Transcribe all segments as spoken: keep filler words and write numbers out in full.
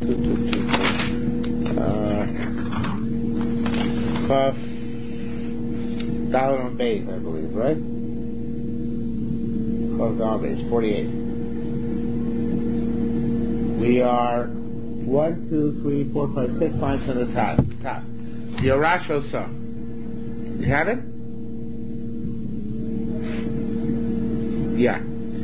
Uh, Chaf Daled on Beis, I believe, right? Chaf Daled on Beis, forty-eight. We are one, two, three, four, five, six lines on the top. Top. Yorasho Sa. You have it? Yeah.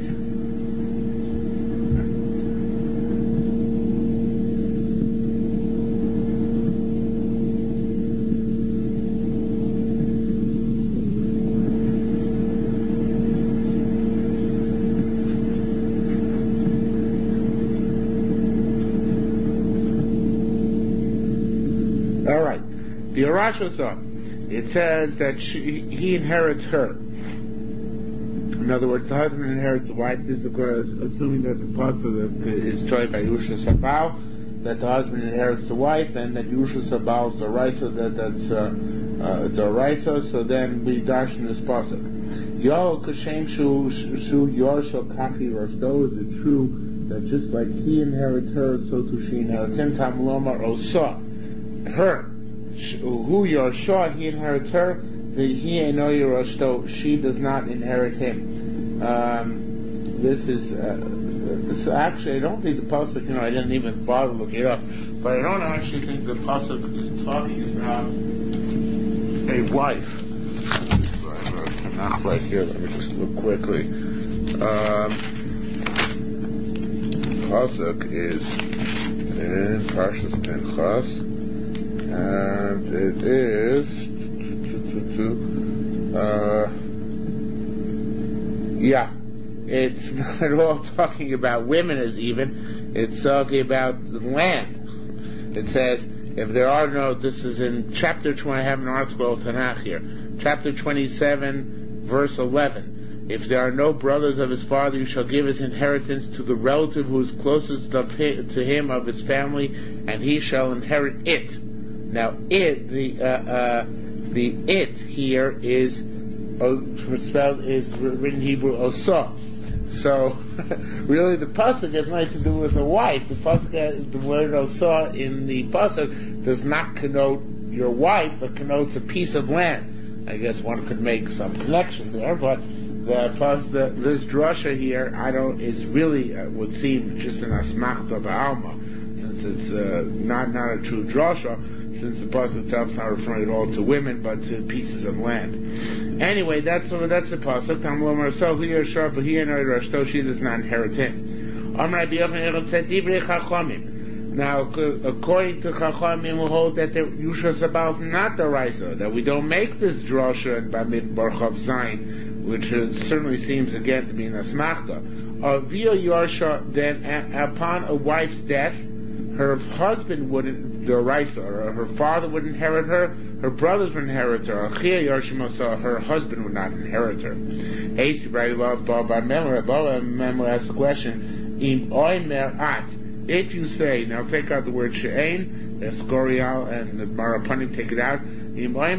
All right. The Yorasho Sa. It says that she, he inherits her. In other words, the husband inherits the wife. This is assuming that the pasuk is joined by Yerusha Sabal, that the husband inherits the wife, and that Yerusha Sabal is the Raisa, that that's uh, uh, the Raisa. So then we dash in this pasuk. Yo kashem shu shu yorsho kachi rashdo. Is it true that just like he inherits her, so too she inherits him? Tam lomar osa. Her. Who yorsho, he inherits her. The he eno yorashdo, she does not inherit him. Um, this is uh, this actually, I don't think the pasuk. You know, I didn't even bother looking it up, but I don't actually think the pasuk is talking about a wife. I'm not right here. Let me just look quickly. Um, pasuk is in Parshas Pinchas, and it is. Uh, yeah, it's not at all talking about women as even, it's talking about the land. It says, if there are no, this is in chapter twenty, I have an article of Tanakh here, chapter twenty-seven, verse eleven. If there are no brothers of his father, you shall give his inheritance to the relative who is closest to him of his family, and he shall inherit it. Now, it, the, uh, uh, the it here is uh, spelled is written Hebrew osa. So really, the pasuk has nothing to do with a wife. The pasuk, the word osa in the pasuk does not connote your wife, but connotes a piece of land. I guess one could make some connection there, but the pasuk, the, this drasha here, I don't is really uh, would seem just an asmachta ba'alma, since it's uh, not not a true drasha. Since the pasuk itself is not referring at all to women, but to pieces of land. Anyway, that's uh, that's the pasuk. Tam lomar so here sharp here no rashto, she does not inherit him. Amar Rabbi Yochanan said divrei chachamim. Now, according to chachamim, we hold that the Yerusha Sabal is not the Raisa, that we don't make this drasha in Bamidbar Chav Zayin, which uh, certainly seems again to be an asmachta. Uh, via Yarsha, then a- upon a wife's death, her husband wouldn't, the Raisa, or her father would inherit her, her brothers would inherit her, her husband would not inherit her. Memor asks the question, if you say, now take out the word she'ein, Escorial and the Marapanim take it out, your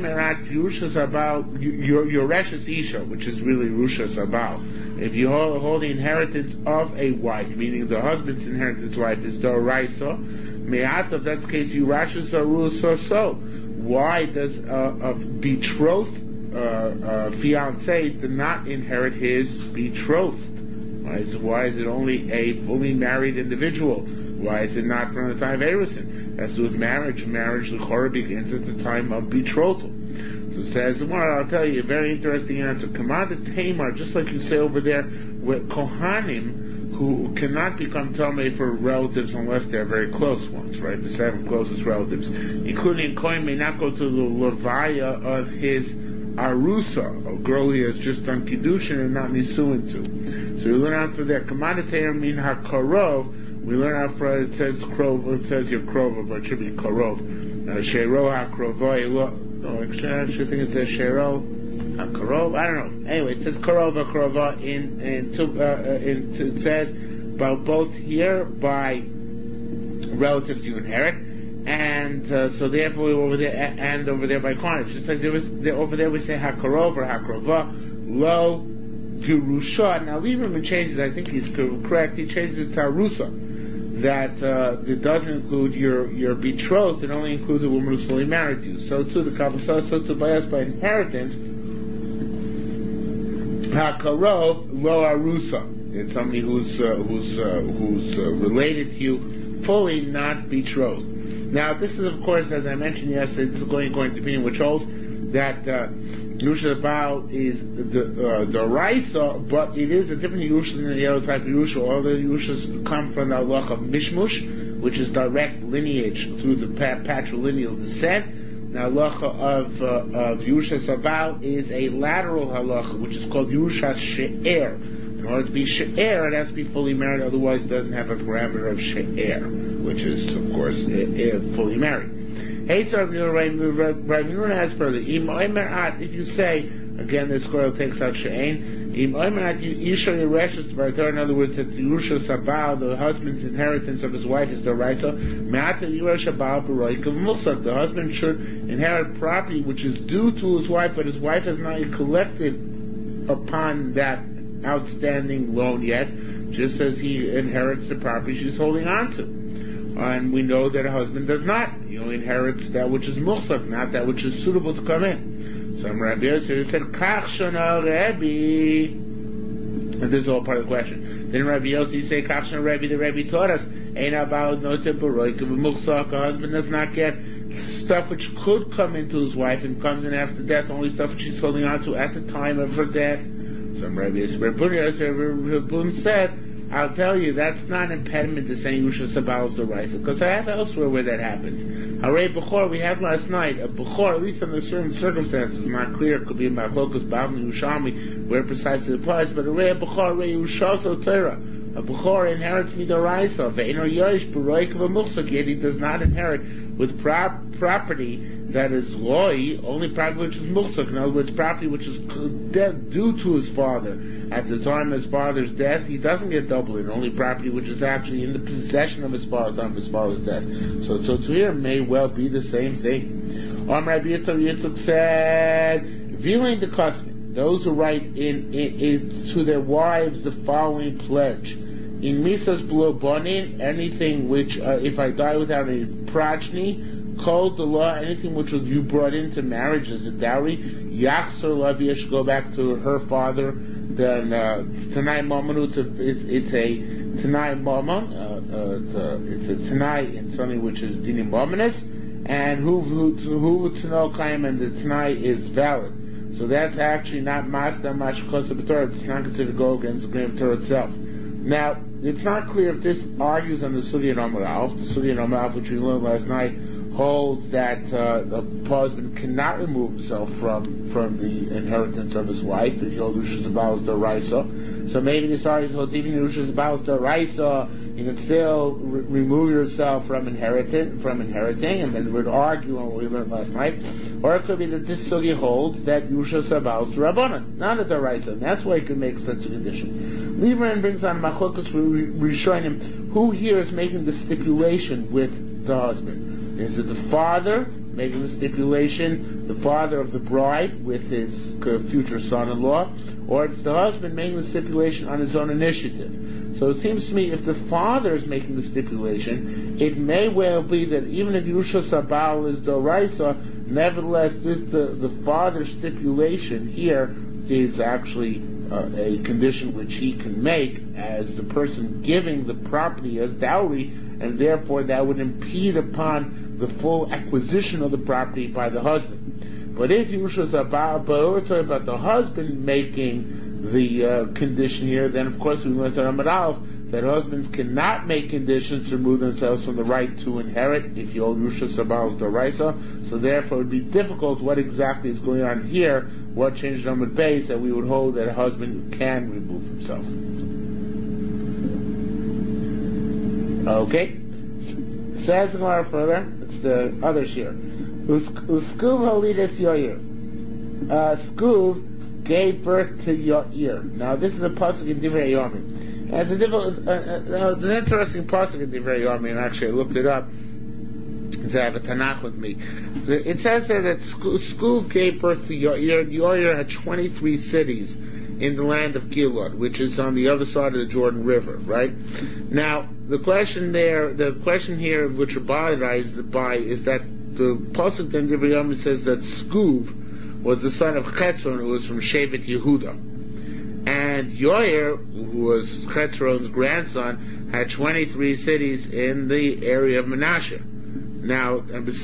Reshes Isha, which is really Rusha Sabal. If you hold, hold the inheritance of a wife, meaning the husband's inheritance wife is the Raisa, Me'at of that case, you Rashes are Rusa so. Why does a, a betrothed uh, uh, fiance not inherit his betrothed? Why is, why is it only a fully married individual? Why is it not from the time of Erusin? That's to do with marriage. Marriage, the Chorah begins at the time of betrothal. So it says, well, I'll tell you a very interesting answer. Kamad Tamar, just like you say over there, with Kohanim, who cannot become Tomei for relatives unless they're very close ones, right? The seven closest relatives, including Kohen, may not go to the Levaya of his Arusa, a girl he has just done Kiddushin and not Nisuin to. So we learn out for there, Kamad Tamar min HaKarov, we learn out for it says Krov, it says here Krova, but it should be Karov. Shero HaKrovoi, no, actually I think it says Shero HaKarov, I don't know. Anyway, it says Karov HaKrova in, in, uh, in, it says, but both here by relatives you inherit, and uh, so therefore we over there, and over there by Kohen. Just like there was, there, over there we say HaKarov or HaKrova, Lo Gerusha. Now Lieberman changes, I think he's correct, he changes it to Arusa. that uh, it doesn't include your, your betrothed, it only includes a woman who's fully married to you. So too the Kabbalah, so too by us by inheritance, HaKarov Lo Arusa. It's somebody who's uh, who's uh, who's uh, related to you, fully not betrothed. Now this is of course, as I mentioned yesterday, this is going according to opinion which holds that uh, Yerusha Baal is the uh, the Raisa, but it is a different Yerusha than the other type of Yerusha. All the Yerushas come from the halacha of Mishmush, which is direct lineage through the patrilineal descent. Now, halacha of uh, of Yerusha Sabal is a lateral halacha, which is called Yerusha She'er. In order to be She'er, it has to be fully married, otherwise it doesn't have a parameter of She'er, which is, of course, uh, uh, fully married. Hey, so Rav Nuna has further. If you say, again, this squirrel takes out She'ein, in other words, that Yerusha Sabal, the husband's inheritance of his wife, is the Raisa. The husband should inherit property which is due to his wife, but his wife has not collected upon that outstanding loan yet, just as he inherits the property she's holding on to. And we know that a husband does not. He only inherits that which is musak, not that which is suitable to come in. Some Rabbi Yosef said, Kach shana Rebbe. And this is all part of the question. Then Rabbi Yosef say, Kach shana Rebbe, the Rebbe taught us, Ein about no teburoik of a musak. A husband does not get stuff which could come into his wife and comes in after death, only stuff which she's holding on to at the time of her death. Some Rabbi Yosef said, I'll tell you, that's not an impediment to saying Yerusha Sabal is the Raisa, because I have elsewhere where that happens. Harei Bechor, we had last night, a Bechor, at least under certain circumstances, not clear, it could be in Machlokas, Bavli, Yerushalmi, where precisely it applies, but Harei Bechor, Harei Yerusha Torah. A Bechor inherits me the Raisa, Ve'eno Yosh, Beroik of a Musak, yet he does not inherit with prop- property that is loy, only property which is musak, in other words, property which is due to his father. At the time of his father's death, he doesn't get double in, only property which is actually in the possession of his father at the time of his father's death. So, so to here may well be the same thing. Om Rabbi Yitzchak Yitzchak said, viewing the custom, those who write in, in, in to their wives the following pledge. In Misas Blo Bonin, anything which, uh, if I die without a progeny, called the law, anything which you brought into marriage as a dowry, Yachsor Lavia should go back to her father. Then uh, Tanai Mammon, it's a, it, it's a Tanai Mammon, uh, uh, it's a Tanai in something which is Dinim Mammonis, and who who who Tanoi Kaim, and the Tanai is valid. So that's actually not Masda Mashkosa B'Torah. It's not considered to go against the Graham Torah itself. Now, it's not clear if this argues on the Sugya Amar Alf. The Sugya Amar Alf, which we learned last night, holds that uh, the husband cannot remove himself from from the inheritance of his wife if Yerusha Sabal is the Raisa. So maybe this argument holds even Yerusha Sabal is the Raisa, you can still re- remove yourself from inheriting, from inheriting, and then we'd argue on what we learned last night. Or it could be that this sugi holds that Yerusha Sabal is the Rabbanan, not the Raisa, and that's why he can make such a condition. Lieberman brings on Machlokas Rishonim, who here is making the stipulation with the husband. Is it the father making the stipulation, the father of the bride with his future son-in-law, or it's the husband making the stipulation on his own initiative? So it seems to me if the father is making the stipulation, it may well be that even if Yerusha Sabal is the Raisa, nevertheless this, the, the father's stipulation here is actually uh, a condition which he can make as the person giving the property as dowry, and therefore that would impede upon the full acquisition of the property by the husband. But if Yerusha Sabal, but we're talking about the husband making the uh, condition here, then of course we learned on Amar Aleph that husbands cannot make conditions to remove themselves from the right to inherit if you hold Yerusha Sabal is the Raisa. So therefore it would be difficult what exactly is going on here, what changed on the base that we would hold that a husband can remove himself. Okay? Says Gemara further, it's the other shir. Uskuv Halidas Yoir. Skuv gave birth to Yoir. Now this is a pasuk in Divrei Yomi. It's a difficult, uh, uh, it's an interesting pasuk in Divrei Yomi, and actually I looked it up. So I have a Tanakh with me. It says there that Skuv gave birth to Yoir. Yoir had twenty-three cities in the land of Gilad, which is on the other side of the Jordan River, right? Now, the question there, the question here, which Rabbi is by, is that the pasuk in Divrei Yomim says that Skuv was the son of Chetzron, who was from Shevet Yehuda, and Yoyer, who was Chetzron's grandson, had twenty-three cities in the area of Menashe. Now,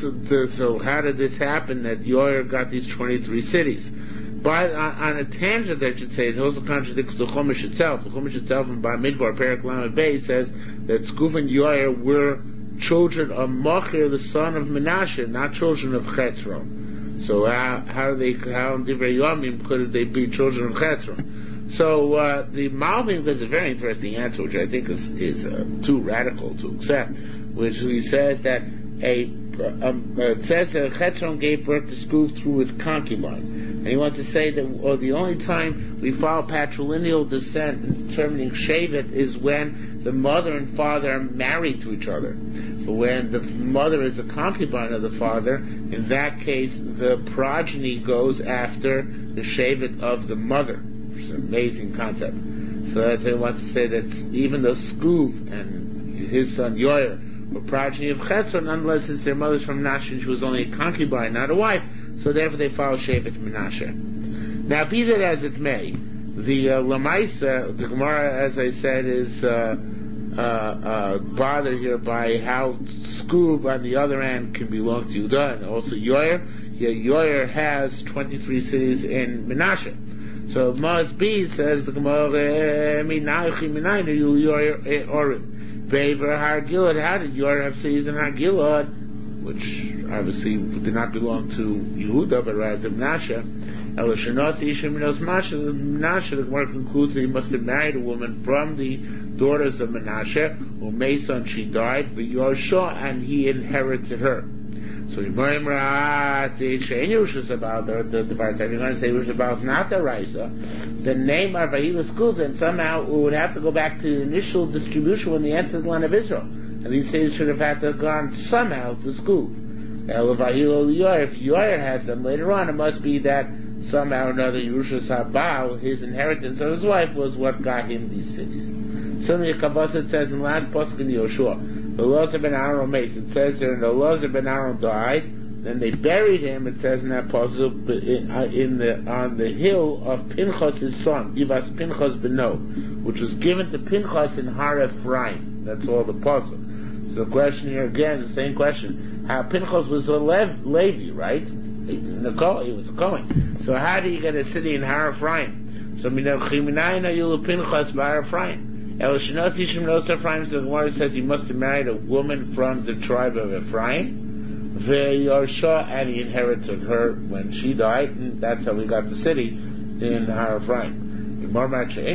so how did this happen that Yoyer got these twenty-three cities? By, on, on a tangent, I should say, it also contradicts the Chumash itself. The Chumash itself in Bamidbar, Perek Lamed Bey, says that Skuv and Yoyer were children of Machir, the son of Menashe, not children of Chetzron. So how, how do they, how in Divrei Yomim could they be children of Chetzron? So uh, the Malbim gives a very interesting answer, which I think is, is uh, too radical to accept, which he says that a um, uh, it says that Chetzron gave birth to Skuv through his concubine. And he wants to say that well, the only time we follow patrilineal descent in determining Shevet is when the mother and father are married to each other. But when the mother is a concubine of the father, in that case, the progeny goes after the Shevet of the mother. It's an amazing concept. So that's he wants to say that even though Skuv and his son Yoyer were progeny of Chetzron, nonetheless, since their mother's from Menashe, and she was only a concubine, not a wife, so therefore they follow Shevet Menashe. Now, be that as it may, the uh, Lamaisa, the Gemara, as I said, is uh, uh, uh, bothered here by how Skuv on the other end can belong to Yehuda, and also Yoyer. Yeah, Yoyer has twenty-three cities in Menashe. So it must be, says the Gemara, Minachi Minayin Yoyer Orim. Be'ever Har Gilad. How did Yoyer have cities in Har Gilad, which obviously did not belong to Yehuda, but rather to Menashe? El Shenasi Ishim Minos Menashe, the Gemara concludes that he must have married a woman from the daughters of Menashe, who Mason she died, but Yorsha, and he inherited her. So Yiboim Shein about the the the part you're going to say Yerushalayim not the Raisa. The name of Vayila Skuv, and somehow we would have to go back to the initial distribution when they entered the land of Israel. And these cities should have had to have gone somehow to Skuv. El Vayila Yoyer, if Yoyer has them later on, it must be that somehow or another Yerusha Sabal, his inheritance of his wife, was what got him these cities. Suddenly the Kabbalah says in the last pasuk in Yoshua, the Elazar ben Aaron Mace, it says there, and the Elazar ben Aaron died, then they buried him, it says in that pasuk, in, in the, on the hill of Pinchas his son, Givas Pinchas Beno, which was given to Pinchas in Har Ephraim. That's all the pasuk. So the question here again is the same question. How Pinchas was a Lev, Levi, right? He was a Kohen. So how do you get a city in Har Ephraim? So Minayin Ayulu Pinchas Bar Ephraim. El Shenasi Shemnos Ephraim, so the Gemara says he must have married a woman from the tribe of Ephraim. Ve'yorsha, and he inherited her when she died, and that's how we got the city in Har Ephraim. The Gemara says,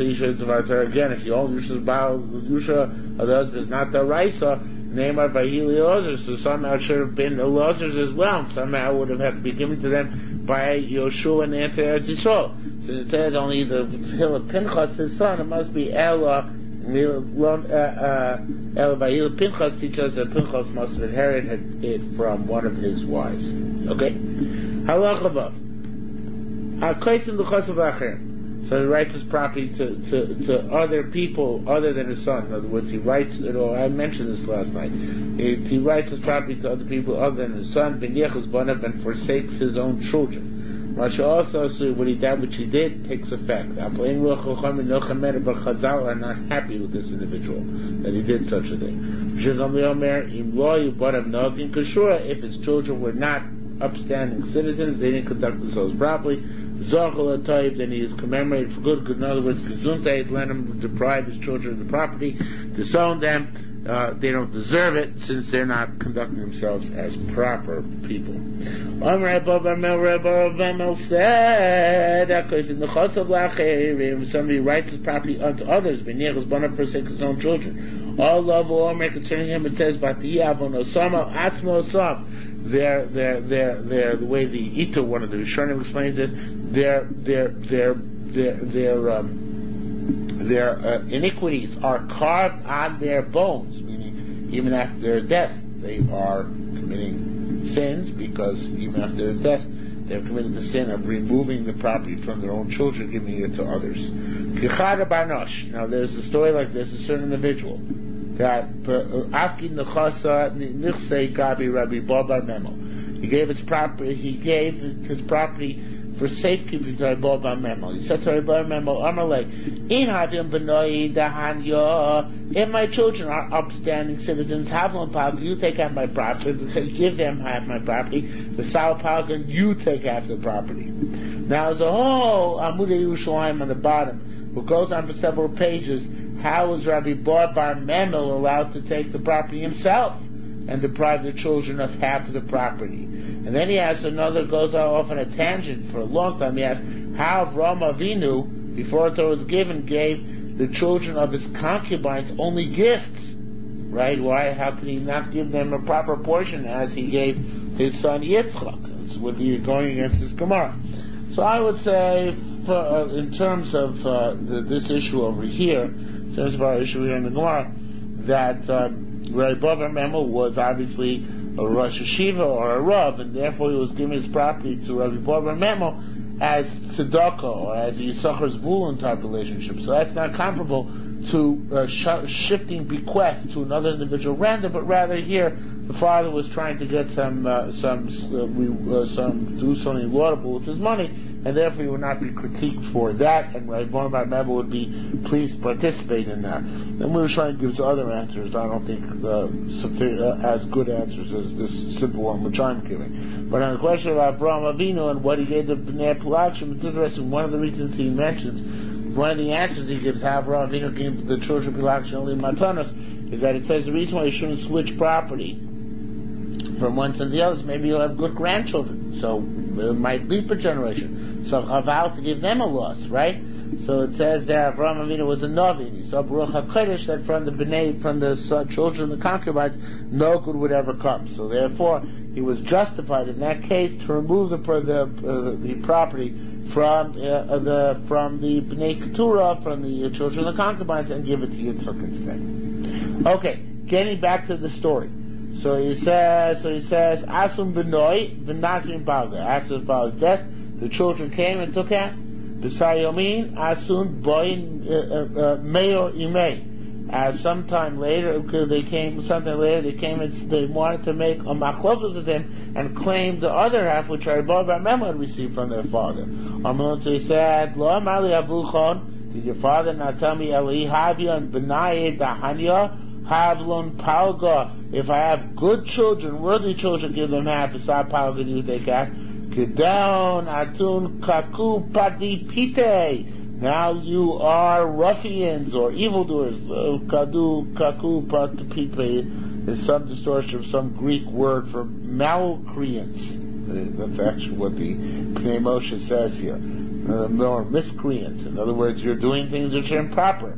again, if you own Yusha's Baal, Yusha, the husband is not the Raisa, name of Vayili Elazar, so somehow it should have been Elazar's as well, and somehow would have had to be given to them by Yoshua and the Eretz Yisrael. So it says only the hill of Pinchas, his son, it must be Ella, Ella Vayil Pinchas teaches us that Pinchas must have inherited it from one of his wives. Okay? Halach above. HaKosim l'chosav l'achir. So he writes his property to, to, to other people other than his son. In other words, he writes it all. I mentioned this last night. He, he writes his property to other people other than his son, ben yechus banav, and forsakes his own children. Much also, so what he did, which he did, takes effect. But Chazal are not happy with this individual that he did such a thing. If his children were not upstanding citizens, they didn't conduct themselves properly, then he is commemorated for good. In other words, Gesundheit, let him deprive his children of the property, disown them. Uh, they don't deserve it since they're not conducting themselves as proper people. Somebody writes his property unto others, but forsakes his own children. All love or Omer concerning him, it says, They're, they're, they're, they're, the way the Ito, one of the Rishonim explains it, their, their, their, their, their, um, their uh, iniquities are carved on their bones, meaning even after their death, they are committing sins, because even after their death, They've committed the sin of removing the property from their own children, giving it to others. Kichada Barnosh. Now there's a story like this, a certain individual that Afkin Nechasa Nichsei Gabi Rabbi Bar Memo. He gave his property. He gave his property for safekeeping to Rabbi Bar Memo. He said to Rabbi Bar Memo, Amalek, In Hadim Benoi Dahanya. If my children are upstanding citizens, have one power, you take half my property. Give them half my property. The Sal power, you take half the property. Now there's a whole Amudei Yerushalayim on the bottom, who goes on for several pages. How was Rabbi Bar Bar Memel allowed to take the property himself and deprive the children of half of the property? And then he has another, goes off on a tangent for a long time. He asks how Avraham Avinu, before Torah was given, gave the children of his concubines only gifts. Right? Why? How could he not give them a proper portion as he gave his son Yitzchak? This would be going against his Gemara. So I would say, for, uh, in terms of uh, the, this issue over here, in terms of our issue here in the Gemara, that uh, Rabbi Bar Memo was obviously a Rosh Hashiva or a Rav, and therefore he was giving his property to Rabbi Bar Memo as tzedakah or as a Yisachar Zvulun type relationship. So that's not comparable to uh, sh- shifting bequests to another individual random, but rather here the father was trying to get some uh, some uh, we, uh, some do something laudable with his money, and therefore he would not be critiqued for that, and Rabbi Bar Memo would be pleased to participate in that. And Yerushalayim gives other answers. I don't think uh, suffi- uh, as good answers as this simple one which I'm giving. But on the question of Avraham Avinu and what he gave to Bnei Pelagshim, it's interesting. One of the reasons he mentions, one of the answers he gives, how Avraham Avinu gave to the children of Pelagshim only Matanos, is that it says the reason why you shouldn't switch property from one to the other, maybe you'll have good grandchildren, so it might leap a generation. So Chaval to give them a loss, right? So it says there, Avraham Avinu was a Navi. He saw Baruch HaKodesh that from the Bnei, from the son, children of the concubines, no good would ever come. So therefore, he was justified in that case to remove the the, uh, the property from uh, the from the Bnei Keturah, from the children of the concubines, and give it to Yitzchak instead. Okay, getting back to the story. So he says, so he says, Asum Benoi v'Nasrim Balga. After the father's death, the children came and took half. B'Sar Yomin Asun Boin Meyor Imei. As sometime later, because they came, sometime later they came and they wanted to make a machlokas with him and claim the other half which Rabbi Bar Memo had received from their father. Amalon, so he said, Lo Amali Avuchon, did your father not tell me Eli Havion Benaye Dahanya Havlon Palga? If I have good children, worthy children, give them half. B'Sar Palga, do you take half? Kedon Atun Kaku Padi Pite. Now you are ruffians or evildoers. Kadu Kaku Padi Pite is some distortion of some Greek word for malcreants. That's actually what the Pnei Moshe says here. Uh, or miscreants. In other words, you're doing things which are improper.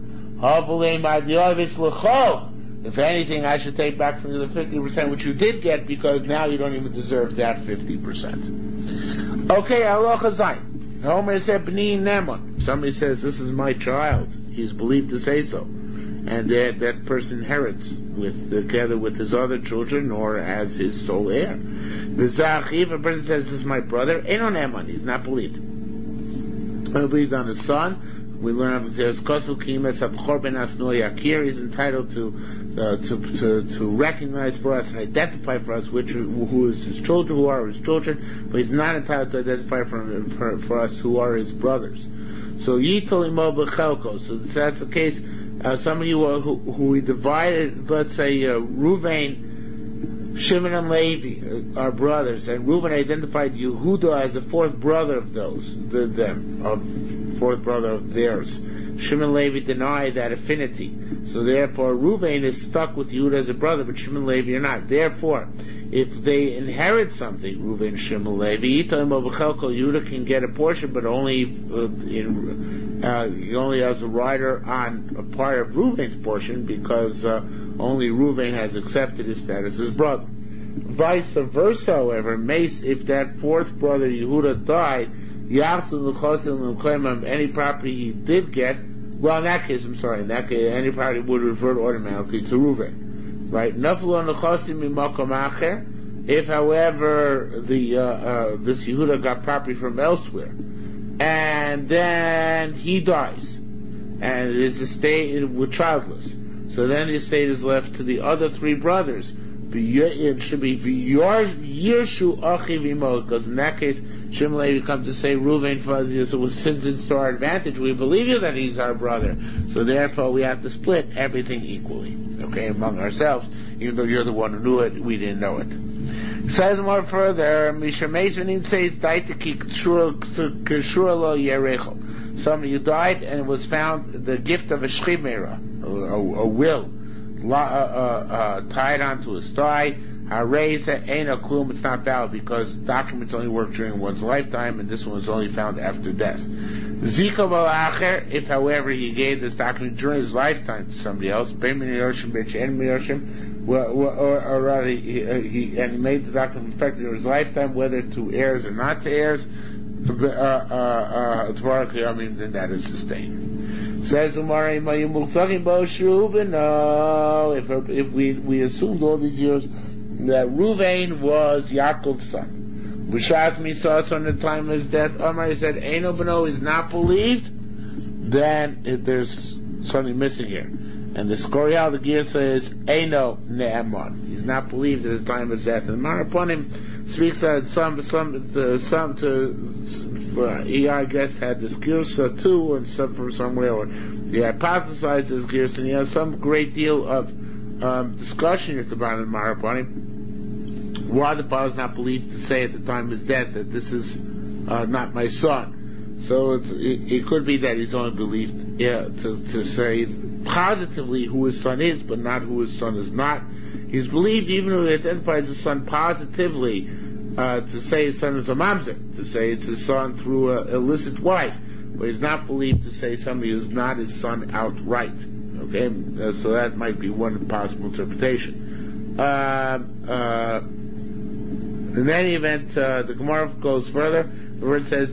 If anything, I should take back from you the fifty percent which you did get, because now you don't even deserve that fifty percent. Okay, Halacha Zayin. Homer said, B'ni Neman. Somebody says, this is my child. He's believed to say so. And that, that person inherits with, together with his other children or as his sole heir. V'zachiv, a person says, this is my brother. Eno Neman. He's not believed. He believes on his son. We learn of Zeus Kosel Kimes Abchor Ben Asno Yakir. He's entitled to, uh, to to to recognize for us and identify for us which who is his children, who are his children, but he's not entitled to identify for for, for us who are his brothers. So Yitol Imo Bechelko. So that's the case. Uh, somebody who, who who we divided, let's say uh, Ruvain, Shimon and Levi are brothers, and Reuben identified Yehuda as the fourth brother of those, the, them, of fourth brother of theirs. Shimon and Levi deny that affinity, so therefore Reuben is stuck with Yehuda as a brother, but Shimon and Levi are not. Therefore, if they inherit something, Reuben, Shimon, Levi, Yehuda can get a portion, but only uh, in uh, he only has a rider on a part of Reuben's portion, because uh, only Reuben has accepted his status as brother. Vice versa, however, if that fourth brother Yehuda died, any property he did get, well, in that case, I'm sorry, in that case, any property would revert automatically to Reuben. Right? If If, however, the uh, uh, this Yehuda got property from elsewhere, and then he dies, and his estate was childless, so then the estate is left to the other three brothers. It should be Yershu Achiv Imo, because in that case, Shimon Levi comes to say, Reuven, so since it's to our advantage, we believe you that he's our brother. So therefore, we have to split everything equally, okay, among ourselves. Even though you're the one who knew it, we didn't know it. It says more further, Mishamesh says, Daitaki Kishur lo Yerecho. Somebody who died and it was found the gift of a Shchimera, a, a, a will, uh, uh, uh, tied onto his thigh. Hareza ain't a klum, it's not valid because documents only work during one's lifetime and this one was only found after death. Zika b'la'acher, if however he gave this document during his lifetime to somebody else, B'min Yoshim, B'chen Yoshim, or rather he, he and he made the document effective in his lifetime, whether to heirs or not to heirs, uh, uh, uh, I mean, then that is sustained. Says Umar, no, if if we we assumed all these years that Ruvain was Yaakov's son. B'shas Misas on the time of his death, Omar said, Eino B'no is not believed, then it, there's something missing here. And the Skorial, the Gear says, Eino Ne'eman. He's not believed at the time of his death. And Mar upon him speaks that some, some, to, some to, for, he, I guess, had this Girsa too, and some from somewhere, or he hypothesized this Girsa, and he has some great deal of um, discussion at the bottom of the Mar upon him. Why the father is not believed to say at the time of his death that this is uh, not my son. So it, it, it could be that he's only believed yeah, to, to say positively who his son is, but not who his son is not. He's believed even though he identifies his son positively uh, to say his son is a mamzer, to say it's his son through an illicit wife, but he's not believed to say somebody who's not his son outright. Okay, uh, so that might be one possible interpretation. Uh, uh, In any event, uh, the Gemara goes further. The word says,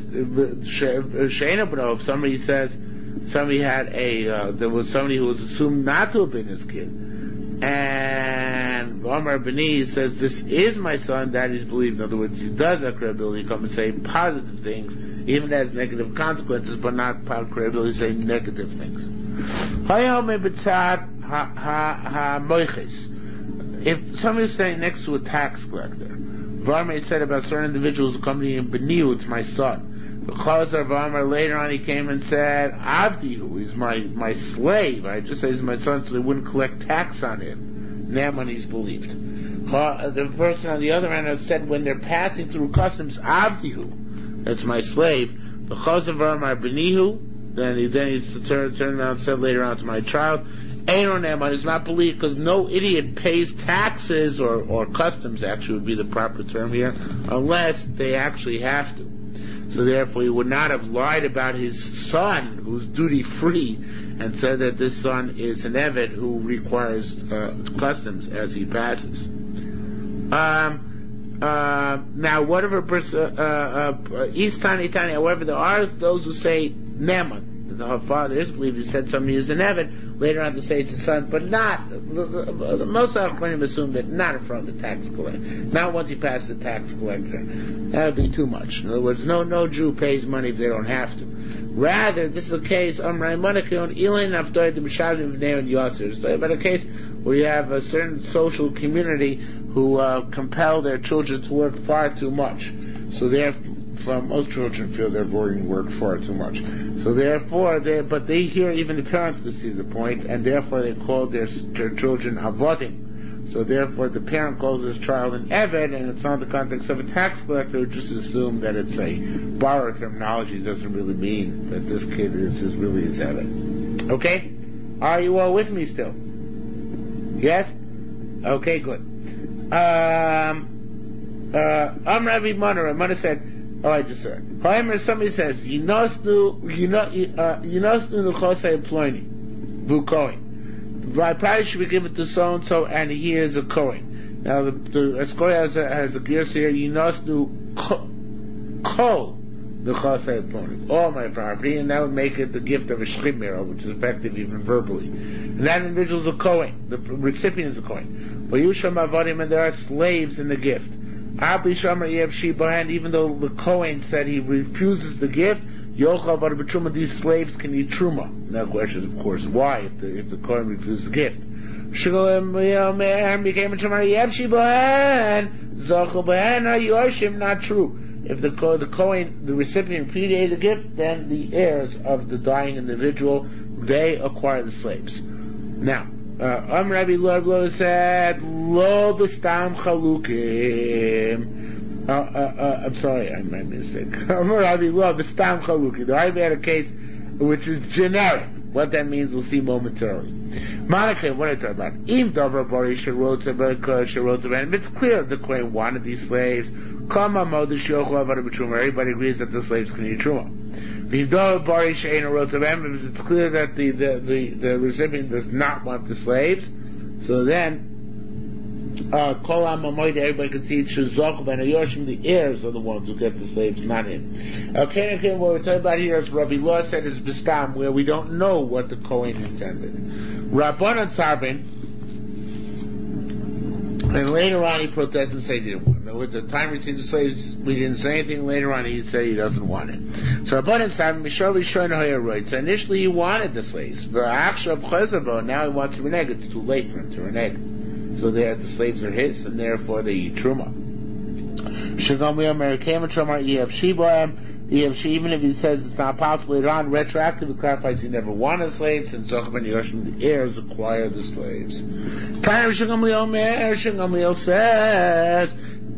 if somebody says, somebody had a, uh, there was somebody who was assumed not to have been his kid, and Omar B'ni says, this is my son, that is believed. In other words, he does have credibility, come and say positive things, even as negative consequences, but not credibility, say negative things. If somebody's standing next to a tax collector, Varmei said about certain individuals who come to him, Beniu, it's my son. The Chazar Varmei, later on he came and said, Avdihu, he's my, my slave. I just said he's my son so they wouldn't collect tax on him. Naaman he's believed. The person on the other end has said when they're passing through customs, Avdihu, that's my slave. The Chazar Varmei, Benihu, then he, then he's turned, turned around and said later on, it's my child. Eino Naaman is not believed because no idiot pays taxes or, or customs actually would be the proper term here unless they actually have to. So therefore he would not have lied about his son who's duty free and said that this son is an Eved who requires uh, customs as he passes. Um, uh, now whatever person, uh, uh, East Tani Tani, however there are those who say Naaman, the father is believed he said somebody is an Eved. Later on to say it's his son, but not, the, the, the, most Achronim assume that not in front of the tax collector. Not once he passed the tax collector. That would be too much. In other words, no no Jew pays money if they don't have to. Rather, this is a case, about a case where you have a certain social community who uh, compel their children to work far too much. So therefore, most children feel they're boring work far too much. So therefore, they but they hear even the parents can see the point, and therefore they call their, their children avodim. So therefore, the parent calls his child an eved, and it's not in the context of a tax collector. Just assume that it's a borrowed terminology. It doesn't really mean that this kid is, is really his eved. Okay, are you all with me still? Yes. Okay, good. Um, uh, I'm Rabbi Mana. Mana said. Oh, I just heard. However, somebody says, Yinosnu, Yinosnu L'chosei Ploni, Vukoin. I probably should be given to so and so, and he is a Kohen. Now, the, the Eskoya has a, has a gear here, Yinosnu Ko, L'chosei Ploni, all my property, and that would make it the gift of a Shchimera, which is effective even verbally. And that individual is a Kohen, the recipient is a Kohen. But Yusham Avodim, and there are slaves in the gift. Abi Shamar Yev Shibahan, even though the Kohen said he refuses the gift, Yochel Bar B'Truma, these slaves can eat Truma. Now the question is, of course, why, if the, if the Kohen refuses the gift? Shalom Yomer became a Shamar Yev Shibahan, Zochel Bahan, Yoshim, not true. If the, the Kohen, the recipient, repudiated the gift, then the heirs of the dying individual, they acquire the slaves. Now, Uh, Am Rabbi Lo said, Lo Bistam Chalukim. Uh, uh, uh, I'm sorry, I made a mistake. Am Rabbi Lo Bistam Chalukim. The Rabbi had a case which is generic. What that means, we'll see momentarily. Monica, what are you talking about? Im Dover Bari Sharotza Sharotza. It's clear the Kohen wanted these slaves. Everybody agrees that the slaves can eat Truma. If it's clear that the, the, the, the recipient does not want the slaves, so then uh, everybody can see the heirs are the ones who get the slaves, not him. Okay, okay, what we're talking about here is Rabbi Law said is Bistam, where we don't know what the Kohen intended. Rabbanan Sarbin, and later on he protests and say he didn't want it. In other words, at the time we received the slaves, we didn't say anything. Later on he said he doesn't want it. So Rabbanan Sarbin, Mishor Rishon Hoyeroi. So initially he wanted the slaves. V'achshav Chazabo, now he wants to renege. It's too late for him to renege. So there, the slaves are his, and therefore they eat Truma. Shagam Yomer Kema Trumar Yev Shibaim. Even if he says it's not possible later on, retroactively clarifies he never wanted slaves, and Zochar ben Yoshim, the heirs, acquire the slaves. Kind of Gamliel says,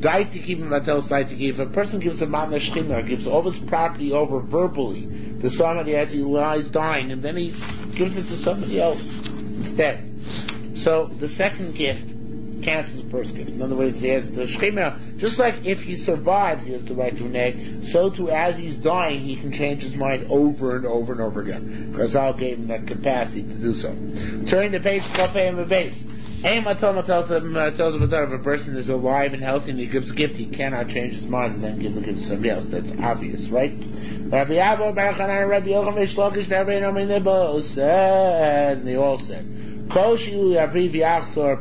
if a person gives a man a shchina, gives all his property over verbally to somebody as he lies dying, and then he gives it to somebody else instead. So the second gift cancels the first gift. In other words, he has the shchina, just like if he survives, he has the right to renege, so too as he's dying, he can change his mind over and over and over again. Chazal gave him that capacity to do so. Turning the page, Kafei and the base. Hey, Matoma tells him, uh, tells him that if a person is alive and healthy and he gives a gift, he cannot change his mind and then give the gift to somebody else. That's obvious, right? Rabbi Abba, Baruch Hanan, Rabbi Yocham, Shlokish, Rabbi Nomin, they both said, and they all said, Koshi Yavi Viachsor,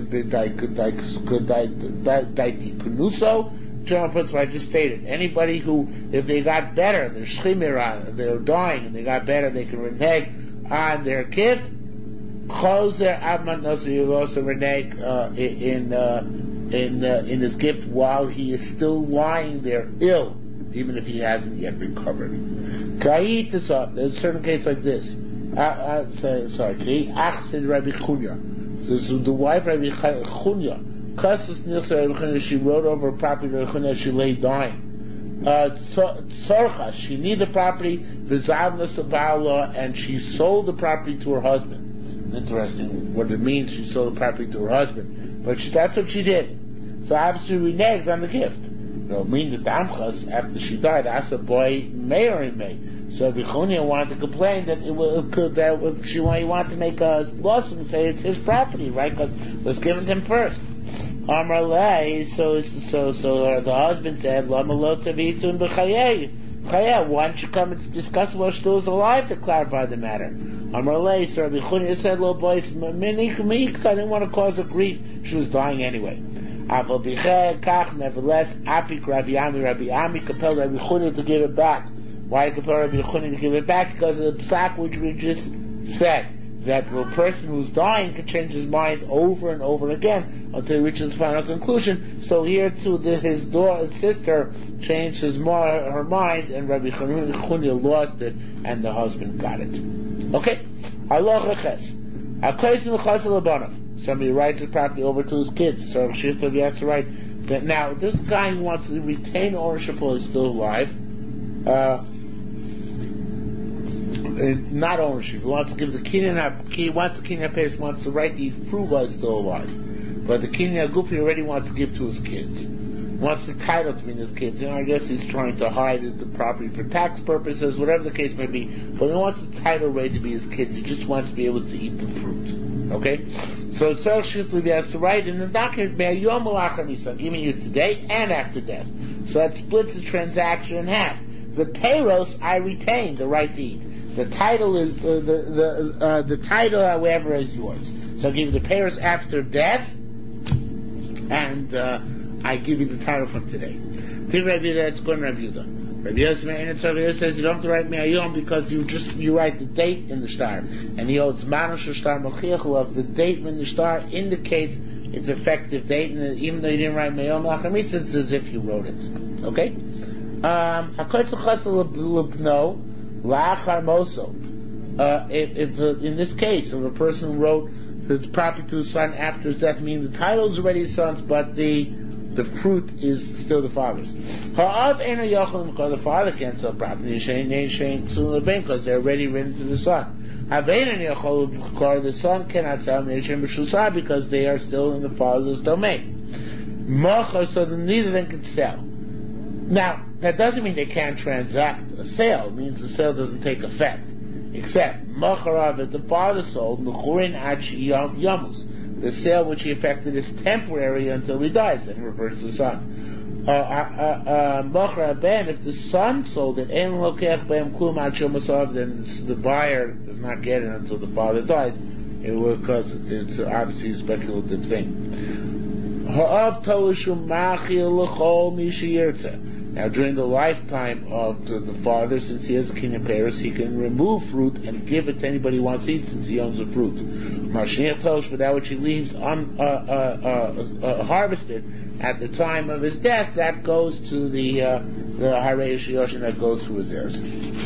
Kunuso, general principle I just stated. Anybody who, if they got better, they're shchimira, they're dying, and they got better, they can renege on their gift. Choser Abman Nosu, you also renege uh, in uh, in uh, in his gift while he is still lying there ill, even if he hasn't yet recovered. Ka'it this up. There's a certain case like this. Uh, uh, sorry, sorry. Achsid Rabbi Chunya. So, so the wife Rabbi Chunya, Kasus Nilsa Rabbi Chunya, she wrote over a property Rabbi Chunya as she lay dying. Tzorcha, she needed the property, V'zavna Sabala, and she sold the property to her husband. Interesting what it means, she sold the property to her husband. But she, that's what she did. So obviously reneged on the gift. You know, mean the Damchas, after she died, asked a boy, Mayor in May. So Bichunia wanted to complain that it was, could, that was, she wanted to make a lawsuit and say it's his property, right? Because it was given to him first. Amar Lei, so, so, so the husband said, Lama lo tavitun b'chayei. Chayei, why don't you come and discuss while she was alive to clarify the matter? Amar Lei, so Rabbi Chunia said, little boys, I didn't want to cause her grief. She was dying anyway. Aval b'chei, kach, nevertheless, apik Rabbi Ami, Rabbi Ami compelled Rabbi Chunia to give it back. Why compel Rabbi Chunia to give it back? Because of the psak which we just said, that the person who's dying can change his mind over and over again until he reaches his final conclusion. So here too, the, his daughter, sister changed his her mind, and Rabbi Chunia lost it, and the husband got it. Okay, halacha ches. Somebody writes his property over to his kids, so Shiftav he has to write that. Now, this guy who wants to retain ownership while he's still alive. Uh, not ownership. He wants to give the kinyan. He wants the kinyan pays. Wants to write the prove is still alive, but the kinyan gufi already wants to give to his kids. Wants the title to be in his kids. You know, I guess he's trying to hide the property for tax purposes, whatever the case may be. But he wants the title ready to be his kids. He just wants to be able to eat the fruit. Okay, so Tzarech Shitli has to write in the document, "Me'ayom Malachar Nisa," giving you today and after death. So that splits the transaction in half. The payros I retain the right to eat. The title is uh, the the uh, the title, however, is yours. So I'll give you the payros after death, and uh, I give you the title from today. Think Rabbi Yehuda, it's going to Rabbi Yehuda. Rabbi Yehuda says you don't have to write Me'ayom because you just you write the date in the star, and he holds Manosh Shtar Mochiachul of the date when the star indicates its effective date, and even though you didn't write Me'ayom Lachar Mitzvah, it's as if you wrote it. Okay. Um, uh, if, if uh, in this case, if a person who wrote the property to his son after his death, meaning the title is already his son's, but the the fruit is still the father's. The father can't sell property because they're already written to the son. The son cannot sell because they are still in the father's domain. So neither of them can sell. Now, that doesn't mean they can't transact a sale. It means the sale doesn't take effect. Except, Macharav, the father sold, Mechurin Achi Yamus. The sale which he effected is temporary until he dies, and it refers to the son. Macharav Ben, if the son sold it, En Lokech Be'em Klum Achi Yamusav, then the buyer does not get it until the father dies. It will, because it's obviously a speculative thing. Ha'av Tolishu Machil L'chol Mishiyirtzeh. Now, during the lifetime of the, the father, since he has a king of Paris, he can remove fruit and give it to anybody who wants to eat, since he owns the fruit. Mashiach Tosh, but that which he leaves un, uh, uh, uh, uh, harvested at the time of his death, that goes to the uh, the Harei Shiyoshin, that goes to his heirs.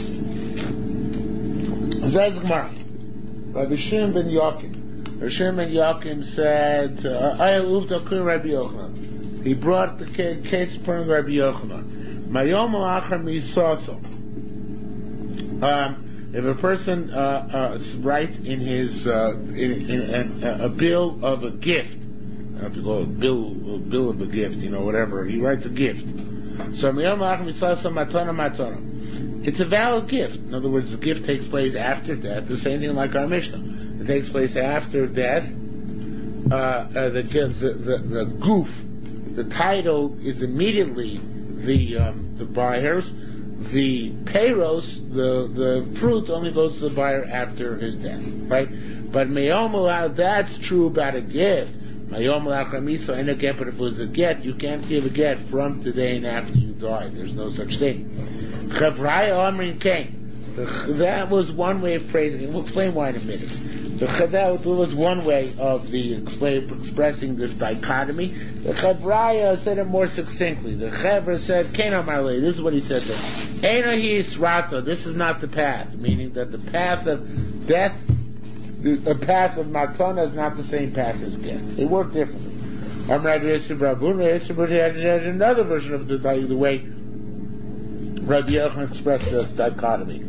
Zez Gemara, Rabbi Shimon ben Yochim. Rabbi Shimon ben Yochim said, "Ayel Uvta Kun Rabbi Yochanan." He brought the case in front of Rabbi Yochanan. Mayom Lachar Misaso. Um, if a person uh, uh, writes in his uh, in, in, in a, a bill of a gift, I have to go a bill a bill of a gift, you know, whatever. He writes a gift. So Mayom Lachar Misaso Matana Matana. It's a valid gift. In other words, the gift takes place after death. The same thing like our Mishnah. It takes place after death. Uh, uh, the, the the the goof. The title is immediately the um, the buyer's. The payros, the the fruit, only goes to the buyer after his death, right? But mayom allow, that's true about a gift. Mayom allow chamisa and a get, but if it was a get, you can't give a get from today and after you die. There's no such thing. Chavraya Amrin Kain. That was one way of phrasing it. We'll explain why in a minute. The That was one way of the explain, expressing this dichotomy. The Chavraya said it more succinctly. The Chavra said, Kena Marley, this is what he said there. Ena hi srata, this is not the path, meaning that the path of death, the, the path of matana is not the same path as get. They work differently. Amrad Yisib Rabun, Yisib had another version of the, the way Rabbi Yochanan expressed the dichotomy.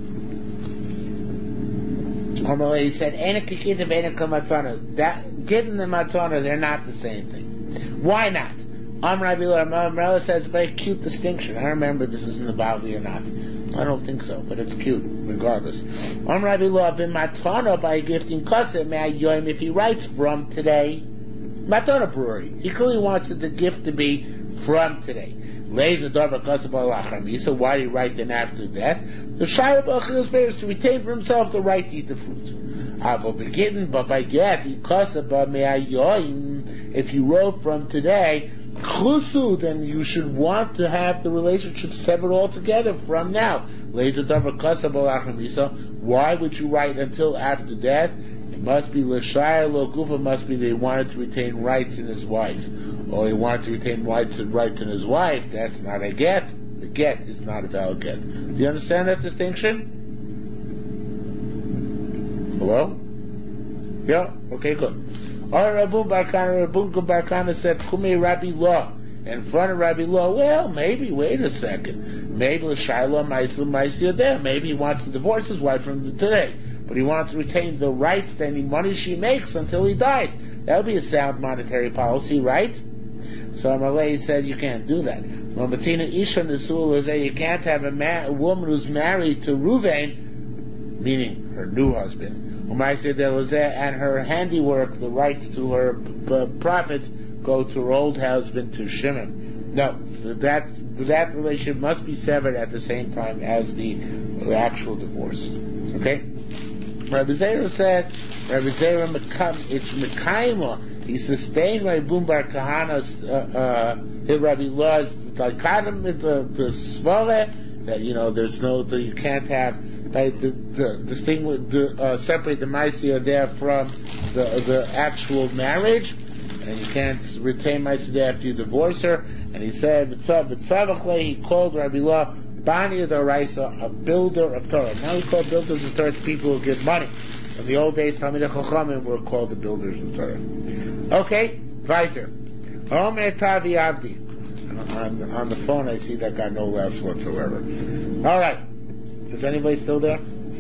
He said, that getting the matana, they're not the same thing. Why not? Amrabila says, very cute distinction. I don't remember if this is in the Bavli or not. I don't think so, but it's cute, regardless. Amrabila bin matana by gifting kase me'ayoim, if he writes from today, matana brewery. He clearly wants the gift to be from today. Lays the davar kasabal lachar. So why do you write then after death? The shayla b'achilus bears to retain for himself the right to eat the fruit. Avo begitten, but by get he kasaba me'ayoim. If you wrote from today, chusu, then you should want to have the relationship severed altogether from now. Lays the davar kasabal lachar. So why would you write until after death? It must be l'shayla lo gufa. Must be they wanted to retain rights in his wife. Or he wanted to retain rights and rights in his wife. That's not a get. The get is not a valid get. Do you understand that distinction? Hello? Yeah? Okay, good. Or Rabun Barkana, Rabun Barkana said, Kumi Rabbi Law. In front of Rabbi Law, well, maybe, wait a second. Maybe L'Shaila Maisel Maisel there. Maybe he wants to divorce his wife from today. But he wants to retain the rights to any money she makes until he dies. That would be a sound monetary policy, right? So Amalei said you can't do that. You can't have a, man, a woman who's married to Ruvain, meaning her new husband, and her handiwork, the rights to her p- profits, go to her old husband, to Shimon. No, that that relationship must be severed at the same time as the, the actual divorce. Okay? Rabbi Zera said, Rabbi Zera, it's Mekaima. He sustained Rabbi Boom Bar Kahana's, uh, uh, Rabbi Law's dichotomy, the, the svare, that, you know, there's no, the, you can't have, by the, the distinguish, the, uh, separate the Maaseh there from the, the actual marriage, and you can't retain Maaseh there after you divorce her. And he said, he called Rabbi Law Bani D'Oraisa, a builder of Torah. Now we call builders of Torah people who give money. In the old days, Talmidei Chachamim were called the builders of Torah. Okay, weiter. Omer Tavi Avdi. On, on the phone, I see that got no laughs whatsoever. All right. Is anybody still there?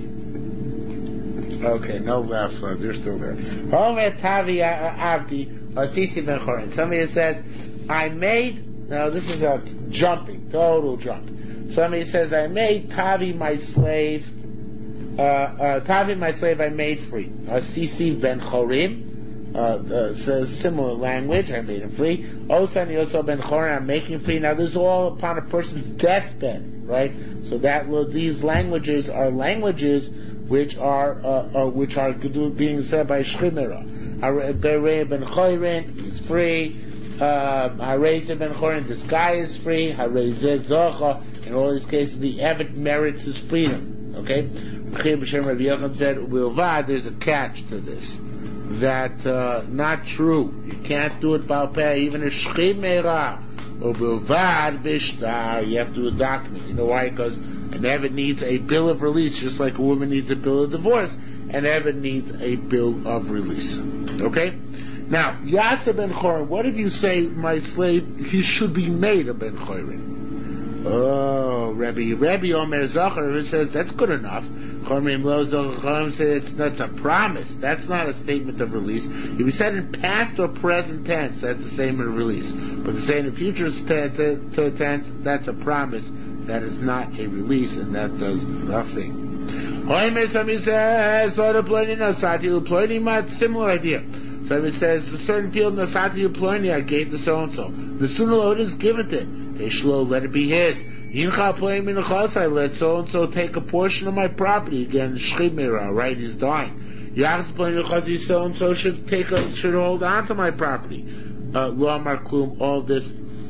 Okay, no laughs. They're still there. Omer Tavi Avdi Asisi Ben Chorin. Somebody says, I made. Now this is a jumping, total jump. Somebody says, I made Tavi my slave. Uh, uh, Tavi my slave I made free. Asisi Ben Chorin. Uh, uh, so similar language, I made him free. Osani Yoso Ben Chorin, I'm making free. Now this is all upon a person's deathbed, right? So that well, these languages are languages which are uh, uh, which are being said by Shchimera. Berei Ben Chorin, he's free. Harezeh Ben Chorin, this guy is free. Harezeh Zocha, in all these cases, the Eved merits his freedom. Okay? Rabbi Yochanan said, "Wilvad, there's a catch to this. That uh, not true. You can't do it balpeh, even a shchimera or bilvad bishtar. You have to do a document. You know why? Because an Eved needs a bill of release, just like a woman needs a bill of divorce. An Eved needs a bill of release. Okay? Now, Yasa ben Chorin, what if you say, my slave, he should be made a ben Chorin? Oh, Rebbe, Rebbe Omer Zachar, who says that's good enough. Chomrim Lo Zochar says that's a promise. That's not a statement of release. If you said in past or present tense, that's a statement of release. But to say in the future tense, that's a promise. That is not a release, and that does nothing. Omer somebody says, similar idea. So it says, a certain field, Nasati Uploni, I gave to so and so. The sooner load is given to him. Teshlo, let it be his. Yincha Ploim Minachas, I let so and so take a portion of my property. Again, Shchimera, right? He's dying. Yachas Ploim Minachas, so and so should take a, should hold on to my property. Uh, Lo Marklum, all this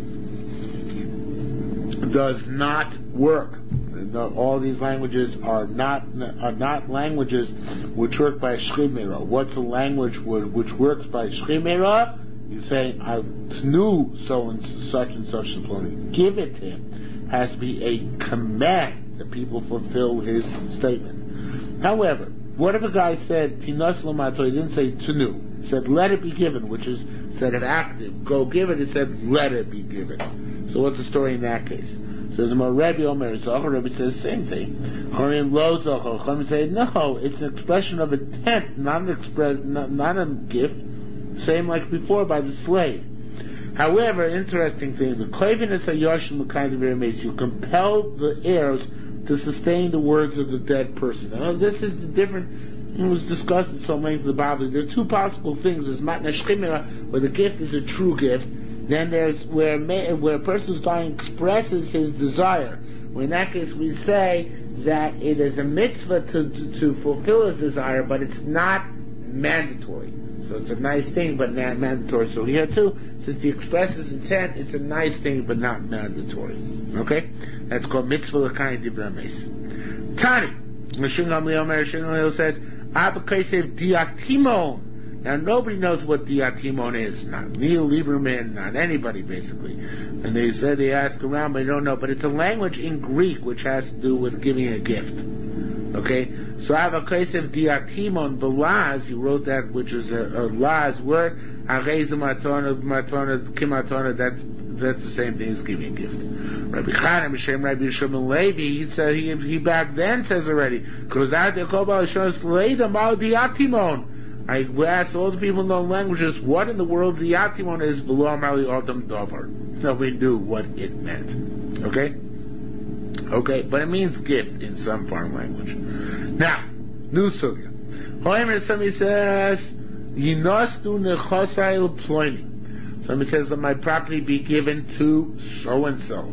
does not work. No, all these languages are not are not languages which work by Shchimera. What's a language which works by Shchimera? You say, I knew so and such and such and give it to him. Has to be a command that people fulfill his statement. However, what if a guy said Tinas Lamato? He didn't say Tenu. He said let it be given, which is instead of active, go give it. He said let it be given. So what's the story in that case? So the Rebbe Omer Zochar, Rebbe says the same thing. Chorim Lo Zochar. Chorim say no, it's an expression of intent, not an express, not, not a gift. Same like before by the slave. However, interesting thing, the koivinus hayoshim kind of you compel the heirs to sustain the words of the dead person. Now, this is the different. It was discussed in so many of the Bible. There are two possible things: there's matna shchimera, where the gift is a true gift. Then there's where where a person who's dying expresses his desire. Well, in that case, we say that it is a mitzvah to, to, to fulfill his desire, but it's not mandatory. So it's a nice thing, but not mandatory. So here too, since he expresses intent, it's a nice thing, but not mandatory. Okay? That's called mitzvah l'kayin divrei meis. Tani, Rishon Gamliel Rishon Gamliel says, Avakasev diatimon. Now nobody knows what diatimon is. Not Neil Lieberman, not anybody basically. And they said they ask around, but they don't know. But it's a language in Greek which has to do with giving a gift. Okay? So Avakasev diatimon belaz, he wrote that, which is a, a laz word. Areza matona, matona, kimatona, that's, that's the same thing as giving a gift. Rabbi Chanan, Mishem Rabbi Shimon Levi, he said, he, he back then says already, because out there, Kobal Shonos Leida Mal diatimon. I asked all the people in those languages, what in the world diatimon is below Mali Autumn Dover. Nobody knew what it meant. Okay? Okay, but it means gift in some foreign language. Now, new sugya. However, somebody says, Yinostu nechosai l'ploini. Somebody says, let my property be given to so-and-so.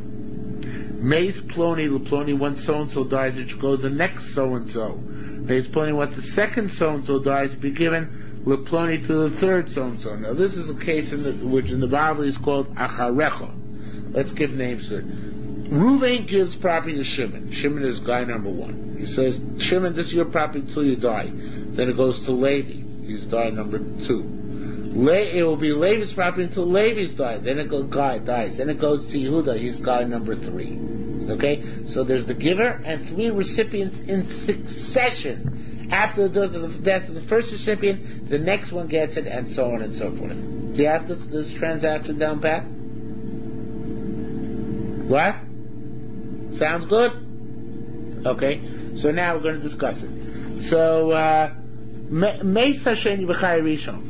Meis ploni l'ploni, once so-and-so dies, it should go to the next so-and-so. Meis ploni, once the second so-and-so dies, it be given Leploni to the third so-and-so. Now this is a case in the, which in the Bible is called Acharecha. Let's give names to it. Reuven gives property to Shimon. Shimon is guy number one. He says, Shimon, this is your property until you die. Then it goes to Levi. He's guy number two. Le- it will be Levi's property until Levi's died. Then it goes, guy dies. Then it goes to Yehuda. He's guy number three. Okay? So there's the giver and three recipients in succession. After the death of the, death of the first recipient, the next one gets it, and so on and so forth. Do you have this, this transaction down pat? What? Sounds good? Okay. So now we're going to discuss it. So, uh, Meis Hasheni B'chai Rishon.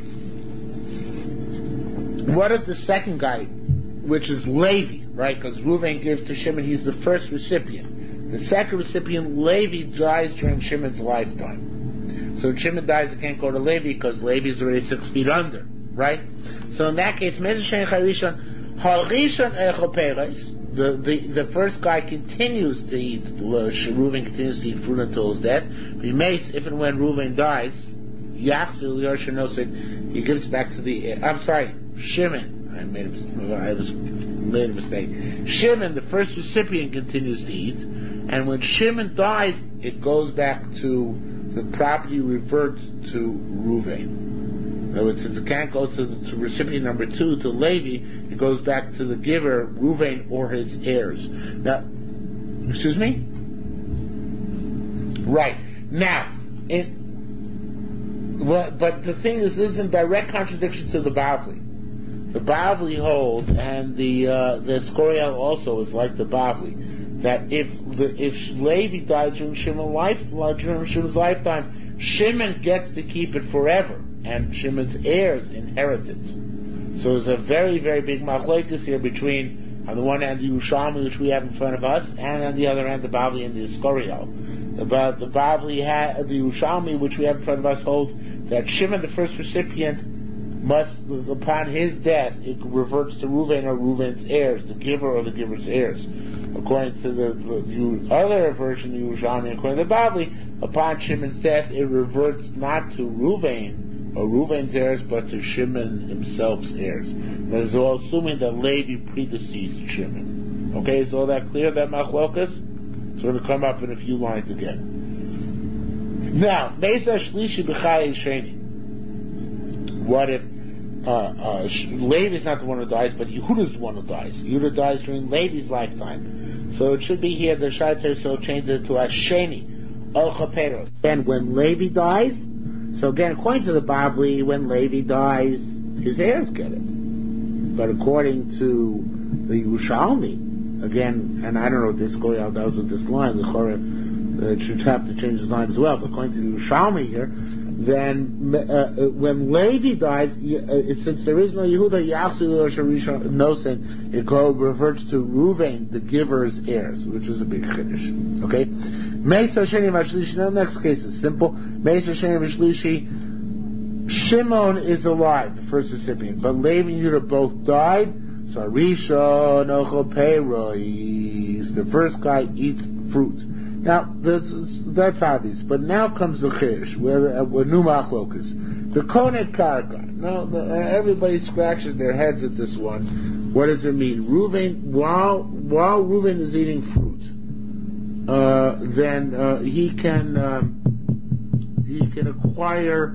What if the second guy, which is Levi, right? Because Reuven gives to Shimon, he's the first recipient. The second recipient, Levi, dies during Shimon's lifetime. So when Shimon dies, it can't go to Levi because Levi is already six feet under, right? So in that case, Meis Hasheni B'chai Rishon, Harishon Echo Peres. The, the the first guy continues to eat, Reuven continues to eat fruit until his death. If and when Reuven dies, Yachzil Yoshanosid, he gives back to the, I'm sorry, Shimon, I made a mistake, I was, made a mistake. Shimon, the first recipient, continues to eat, and when Shimon dies, it goes back to, the property reverts to Reuven. In other words, since it can't go to, the, to recipient number two, to Levi, it goes back to the giver, Reuven, or his heirs. Now, excuse me? Right. Now, it, well, but the thing is, this is in direct contradiction to the Bavli. The Bavli holds, and the uh, the Escorial also is like the Bavli, that if the, if Levi dies during Shimon's life, during Shimon's lifetime, Shimon gets to keep it forever, and Shimon's heirs inherit it. So there's a very, very big machlokes here between, on the one hand, the Yerushalmi, which we have in front of us, and on the other hand, the Bavli and the Escorial. The, the Bavli, ha- the Yerushalmi, which we have in front of us, holds that Shimon, the first recipient, must, upon his death, it reverts to Reuven or Reuven's heirs, the giver or the giver's heirs. According to the, the other version, the Yerushalmi, according to the Bavli, upon Shimon's death, it reverts not to Reuven or Reuven's heirs, but to Shimon himself's heirs. That is all assuming that Levi predeceased Shimon. Okay, is all that clear, that machlokas? It's going to come up in a few lines again. Now, Mesa Shlishi B'chai Sheni. What if uh, uh, Levi is not the one who dies, but Yehuda is the one who dies? Yehuda dies during Levi's lifetime. So it should be here, the Shaitar so changes it to Asheni, El Chaperos. And when Levi dies, so again, according to the Bavli, when Levi dies, his heirs get it. But according to the Yerushalmi, again, and I don't know what this Goyal does with this line, the Chorah uh, should have to change his line as well, but according to the Yerushalmi here, then uh, when Levi dies, uh, since there is no Yehuda, Yachzil no sin, it go, reverts to Reuven, the giver's heirs, which is a big chiddush. Okay? Meisa Sheni Vashlishi, now the next case is simple. Meisa Sheni Vashlishi, Shimon is alive, the first recipient, but Levi and Yehuda both died, so Rishon Ochel Peiros, the first guy eats fruit. Now, that's, that's obvious, but now comes the Chirish, where uh, new machlokas. The Konet Karka. Now, the, uh, everybody scratches their heads at this one. What does it mean? Reuven, while, while Reuven is eating fruit, uh, then, uh, he can, um, he can acquire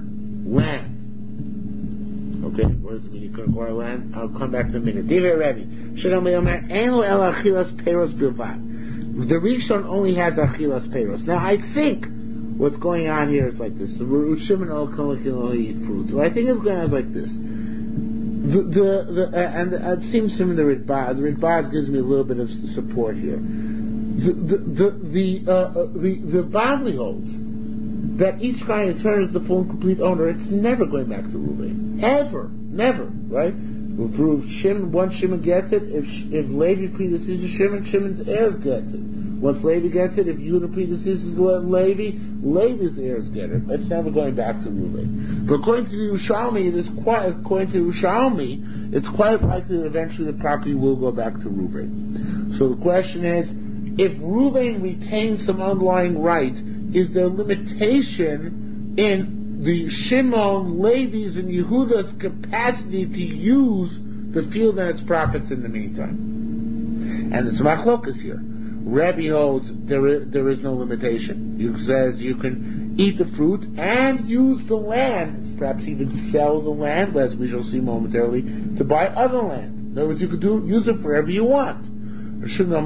land. Okay, what does it mean? He can acquire land? I'll come back in a minute. Divrei Rebbe. Shalom Yomer, Eno El Achilas Peiros Bilvad. The Rishon only has Achilas Peiros. Now, I think what's going on here is like this. The Shimon can only eat fruit. What I think is going on is like this. The, the, the uh, and it seems to me the Ritbaz, the Ritbaz gives me a little bit of support here. The the the the uh, the, the Bavli holds that each guy in turn is the full and complete owner. It's never going back to Reuven, ever, never, right? We'll prove Shimon, once Shimon gets it, if if Levi predeceases Shimon, Shimon's heirs gets it. Once Levi gets it, if Yehuda predeceases Levi, Levi's heirs get it. It's never going back to Reuven. But according to the Yerushalmi, it is quite, according to Yerushalmi, it's quite likely that eventually the property will go back to Reuven. So the question is, if Reuven retains some underlying right, is there limitation in the Shimon, Levi's, and Yehuda's capacity to use the field and its profits in the meantime. And it's machlokas here. Rebbe holds there is, there is no limitation. He says you can eat the fruit and use the land, perhaps even sell the land, as we shall see momentarily, to buy other land. In other words, you could do use it for whatever you want. No,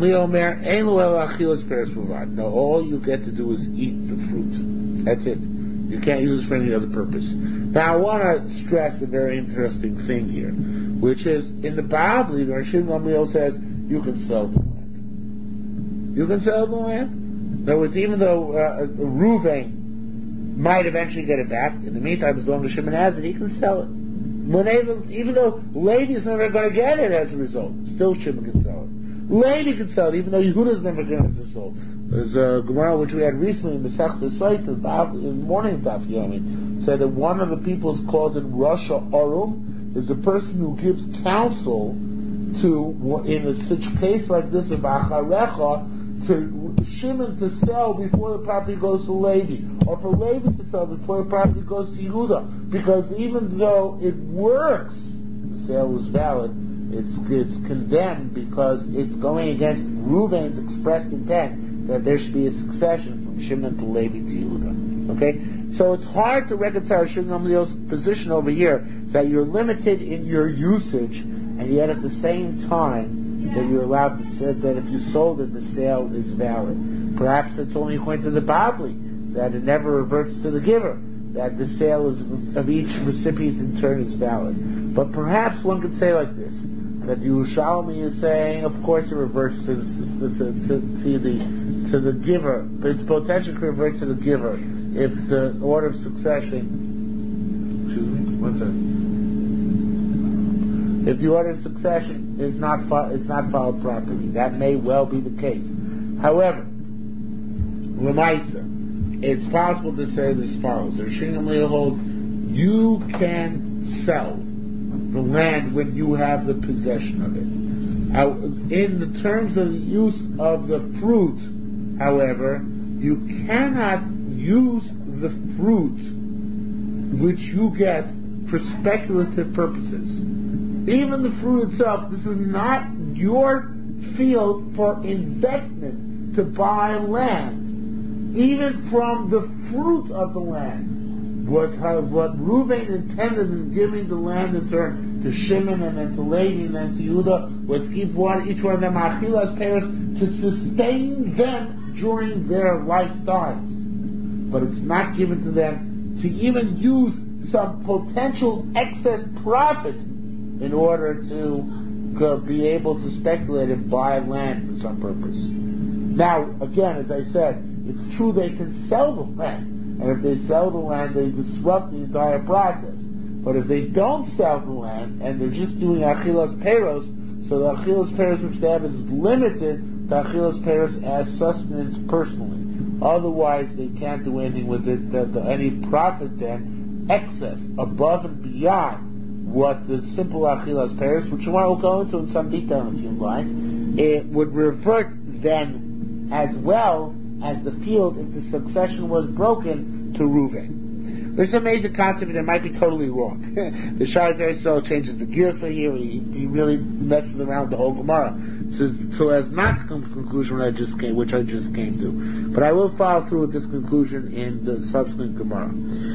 all you get to do is eat the fruit. That's it. You can't use it for any other purpose. Now, I want to stress a very interesting thing here, which is in the Bavli, the Rashid Gamliel says you can sell the land. You can sell the land. In other words, even though uh, Ruvain might eventually get it back, in the meantime, as long as Shimon has it, he can sell it. When even though Levi is never going to get it as a result, still Shimon can sell it. Levi can sell it, even though Yehuda is never going to get it sold. There's a Gemara which we had recently in the Masechta Sotah, in the morning Daf Yomi, said that one of the people is called in Russia Arum is a person who gives counsel to, in a such case like this of Acharecha, to Shimon to sell before the property goes to Levi, or for Levi to sell before the property goes to Yehuda, because even though it works, the sale was valid, it's it's condemned because it's going against Reuven's expressed intent that there should be a succession from Shimon to Levi to Yehuda. Okay? So it's hard to reconcile Shimon Gamliel's position over here, that you're limited in your usage, and yet at the same time that you're allowed to say that if you sold it, the sale is valid. Perhaps it's only according to the Bavli, that it never reverts to the giver, that the sale is, of each recipient in turn is valid. But perhaps one could say like this, that the Yerushalmi is saying, of course it reverts to, to, to, to the to the giver, but its potential can revert to the giver if the order of succession, excuse me, one second. If the order of succession is not fo- is not followed properly, that may well be the case. However, Lemaisa, it's possible to say this follows: the Rishon Gamliel holds you can sell the land when you have the possession of it. Now, in the terms of the use of the fruit, however, you cannot use the fruit which you get for speculative purposes. Even the fruit itself, this is not your field for investment to buy land. Even from the fruit of the land, What, uh, what Reuven intended in giving the land in turn to Shimon and then to Levi and then to Yehuda was to keep one, each one of them achilas peiros to sustain them during their lifetimes. But it's not given to them to even use some potential excess profits in order to uh, be able to speculate and buy land for some purpose. Now, again, as I said, it's true they can sell the land. And if they sell the land, they disrupt the entire process. But if they don't sell the land, and they're just doing achilas peiros, so the achilas peiros which they have is limited to achilas peiros as sustenance personally. Otherwise, they can't do anything with it, that the, any profit then, excess, above and beyond what the simple achilas peiros, which we'll go into in some detail in a few lines, it would revert then as well as the field, if the succession was broken, to Reuven. There's an amazing concept that might be totally wrong. The Shara Teresol changes the girsa here. He, he really messes around with the whole Gemara, so, so as not to come to the conclusion which I just came, which I just came to. But I will follow through with this conclusion in the subsequent Gemara.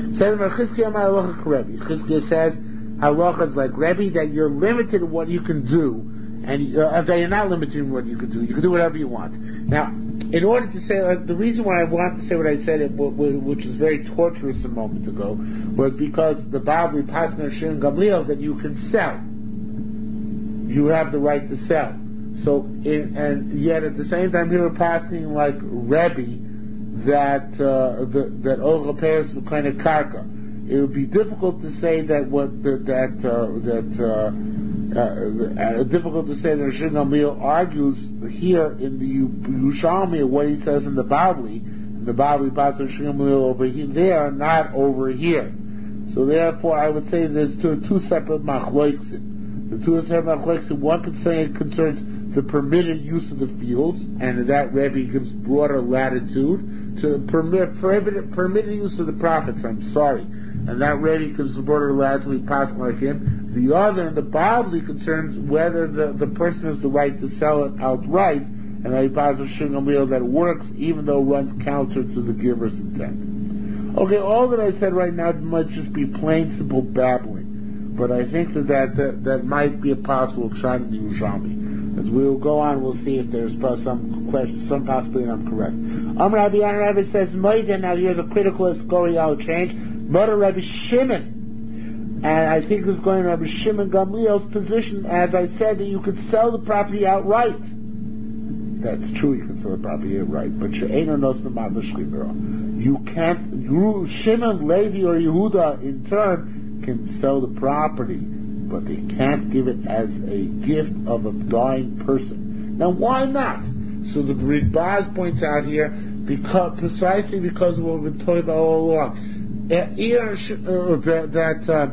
Chizkiah says halacha is like Rebbe, that you're limited in what you can do, and uh, that you're not limited in what you can do. You can do whatever you want. Now, in order to say, uh, the reason why I wanted to say what I said, it, w- w- which was very torturous a moment ago, was because the Bavli Pasna Shimon Gamliel that you can sell. You have the right to sell. So, in, and yet at the same time, we were passing like Rebbe that uh, the, that Olga Peres the kind of karka. It would be difficult to say that what the, that uh, that. Uh, Uh, uh, difficult to say that Rishon Gamliel argues here in the Yerushalmi what he says in the Bavli. The Bavli parts of Rishon Gamliel over here, there, not over here. So therefore, I would say there's two, two separate machloiksim. The two separate machloiksim. One could say it concerns the permitted use of the fields, and that Rebbe gives broader latitude to permit permitted, permitted use of the profits. I'm sorry. and that Rebbe can support her allowed to be possible like him. The other, and the Bavli, concerns whether the, the person has the right to sell it outright, and that he passes Shingamil that works, even though it runs counter to the giver's intent. Okay, all that I said right now might just be plain, simple babbling, but I think that that, that, that might be a possible shot in the Yerushalmi. As we will go on, we'll see if there's some question, some possibility I'm correct. Amr Rabbi Yana Rabbi says, Moida, now here's a critical Escorial change, Mother Rabbi Shimon. And I think this is going to Rabbi Shimon Gamliel's position, as I said, that you could sell the property outright. That's true, you can sell the property outright, but you can't, you, Shimon, Levi, or Yehuda, in turn, can sell the property, but they can't give it as a gift of a dying person. Now, why not? So the Ritbaz points out here, because, precisely because of what we've been talking about all along, uh, that, that uh,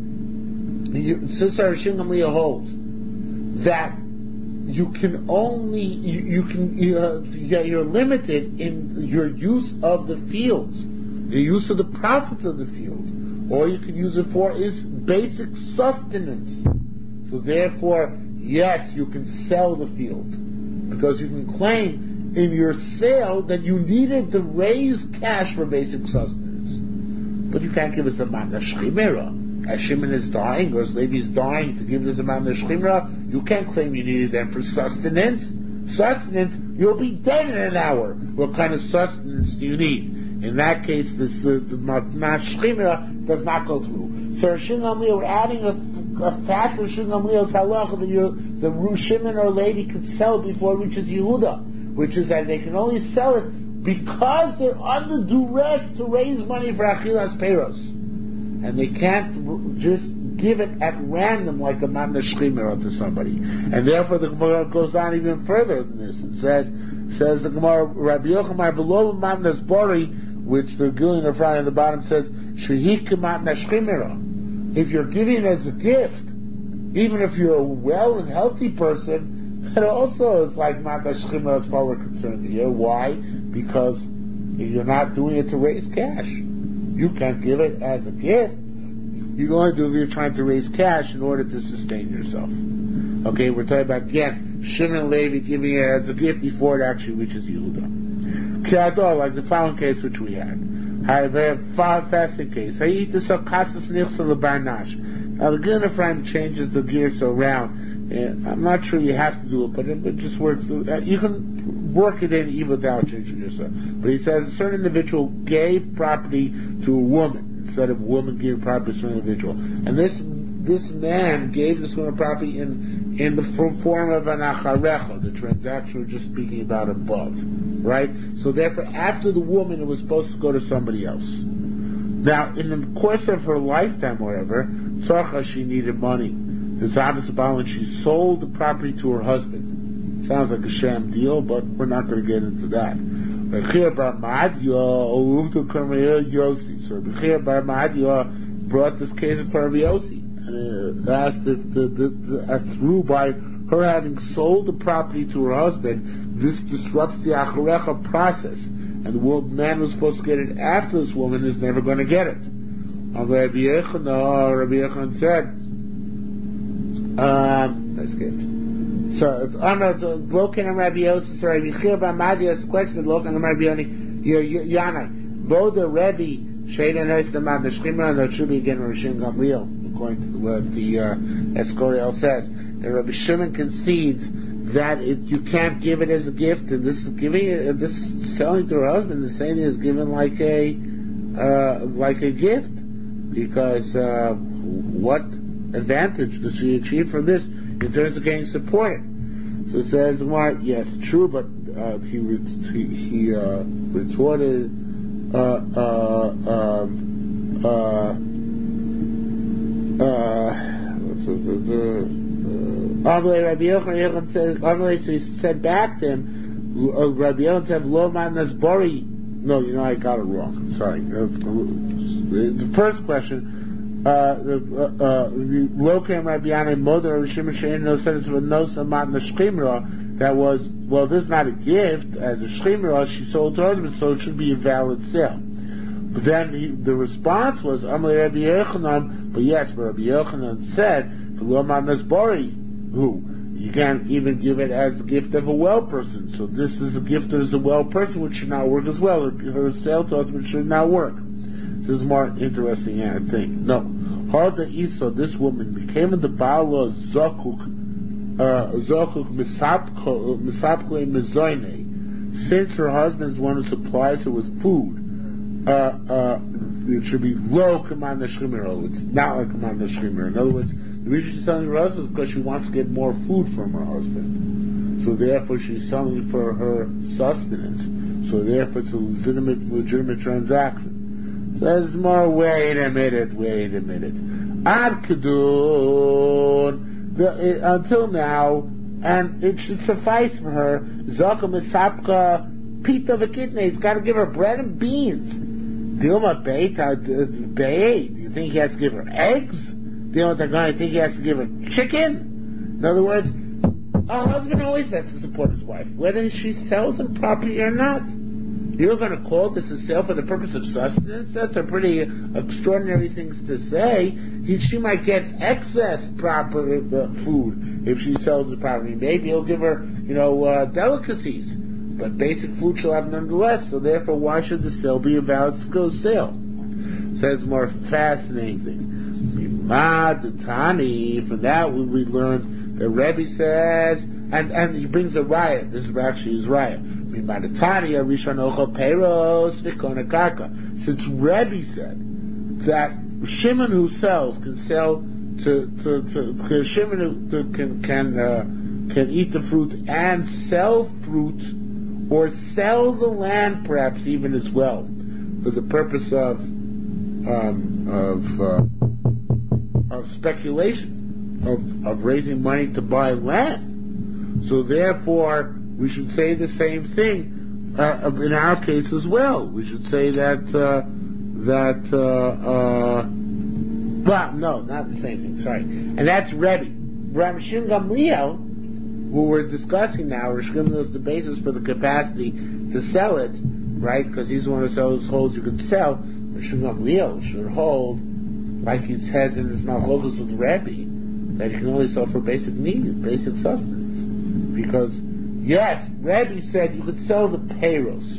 you, since our Shingamliya holds that you can only you, you can you, uh, you're limited in your use of the fields, the use of the profits of the field. All you can use it for is basic sustenance. So therefore, yes, you can sell the field because you can claim in your sale that you needed to raise cash for basic sustenance, but you can't give us a matna shchimera. As Shimon is dying, or as Levi is dying, to give this amount of shchimra, you can't claim you needed them for sustenance. Sustenance, you'll be dead in an hour. What kind of sustenance do you need? In that case, this the, the matna shchimra does not go through. So Rishon Gamliel, we're adding a, a fast Rishon Gamliel's halacha that you, the Shimon or Levi could sell before it reaches Yehuda, which is that they can only sell it because they're under duress to raise money for achilas peiros. And they can't just give it at random like a matna shchimera to somebody. And therefore the Gemara goes on even further than this. It says, says the Gemara, Rabbi Yochanan below matnas bori, which the Gillian of Friday at the bottom says, shehik matna shchimera. If you're giving it as a gift, even if you're a well and healthy person, that also is like matna shchimera as far as we're concerned here. Why? Because you're not doing it to raise cash. You can't give it as a gift. You can only do it if you're trying to raise cash in order to sustain yourself. Okay, we're talking about, again, Shimon and Levi giving it as a gift before it actually reaches Yehuda. Kiador, like the following case which we had. However, fasting case. Now the Gilin Ephraim changes the gears around. And I'm not sure you have to do it, but it, it just works. You can work it in even without changing yourself. But he says a certain individual gave property to a woman instead of a woman giving property to an individual, and this this man gave this woman property in in the form of an acharecha, the transaction we're just speaking about above, right? So therefore, after the woman, it was supposed to go to somebody else. Now, in the course of her lifetime, however, tzarcha, she needed money. The Zavis Balin, she sold the property to her husband. Sounds like a sham deal, but we're not going to get into that. Bechir Bar Ma'adia So Bechir Bar Ma'adia brought this case for Rabbi Yossi and uh, asked if the, the, the, uh, through by her having sold the property to her husband, this disrupts the acharecha process, and the man who's supposed to get it after this woman is never going to get it. And Rabbi Yochanan, Rabbi Yochanan said, um, that's good. So, Lokan and Rabbi Yossi, so Rabbi Chir B'Amadi asked a question, Lokan and Rabbi Yanai, both the Rebbe, Sheidan Hais the Mad Neshchimra, and that should be again Rishon Gamliel, according to what the uh, Escorial says. The Rabbi Shimon concedes that it, you can't give it as a gift, and this is giving it, uh, this is selling to her husband, the same is given like a, uh, like a gift, because, uh, what advantage does she achieve from this in terms of getting supported? So it says, well, yes, true, but uh, he he, he uh, retorted, uh, uh, um, uh, uh, Amalei Rabbi Yochanan said, Amalei, so he said back to him, Rabbi Yochanan said, Lo Matnas Bori. No, you know, I got it wrong. Sorry. The first question, Lokam Rabbi Yanai Moder Rishim Shein no sentence of a nos amat neshchimra, that was, well, this is not a gift as a shchimra, she sold to her husband, so it should be a valid sale. But then he, the response was, Amalei Rabbi Yochanan, but yes, but Rabbi Yochanan said, V'lo Nasbori, who? You can't even give it as the gift of a well person. So this is a gift as a well person, which should not work as well. Her, her sale to husband should not work. This is more interesting, I think. No. Harda Isa, this woman, became the Baala Zakuk, Zakuk Misapkle Mizoine. Since her husband is one who supplies her with food, uh, uh, it should be low command shrimero. It's not like command shrimero. In other words, the reason she's selling her husband is because she wants to get more food from her husband. So therefore she's selling for her sustenance. So therefore it's a legitimate, legitimate transaction. Says more, wait a minute, wait a minute. Ad Kedun, the, uh, until now, and it should suffice for her, Zaka Misapka, Pita Vakitne, he's got to give her bread and beans. Dilma Beit, Beit, do you think he has to give her eggs? Dilma Tagani, you think he has to give her chicken? In other words, a husband always has to support his wife, whether she sells him property or not. You're going to call this a sale for the purpose of sustenance? That's a pretty extraordinary things to say. He, she might get excess proper uh, food if she sells the property. Maybe he'll give her, you know, uh, delicacies, but basic food she'll have nonetheless. So therefore, why should the sale be a valid sale? Says more fascinating thing. From that we learn that Rebbe says, and, and he brings a riot. This is actually his riot. Since Rebbe said that Shimon who sells can sell to to to Shimon who to, can can uh, can eat the fruit and sell fruit, or sell the land perhaps even as well, for the purpose of um, of uh, of speculation, of of raising money to buy land. So therefore, we should say the same thing uh, in our case as well. We should say that uh, that uh, uh, well, no, not the same thing. Sorry, and that's Rebbe. Rav Shimon Gamliel, who we're discussing now, Rav Shimon Gamliel is the basis for the capacity to sell it, right? Because he's one of those holds you can sell. Rav Shimon Gamliel should hold, like he says in his Malchokos with Rebbe, that you can only sell for basic needs, basic sustenance. Because, yes, Rebbe said you could sell the payros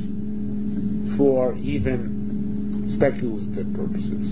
for even speculative purposes.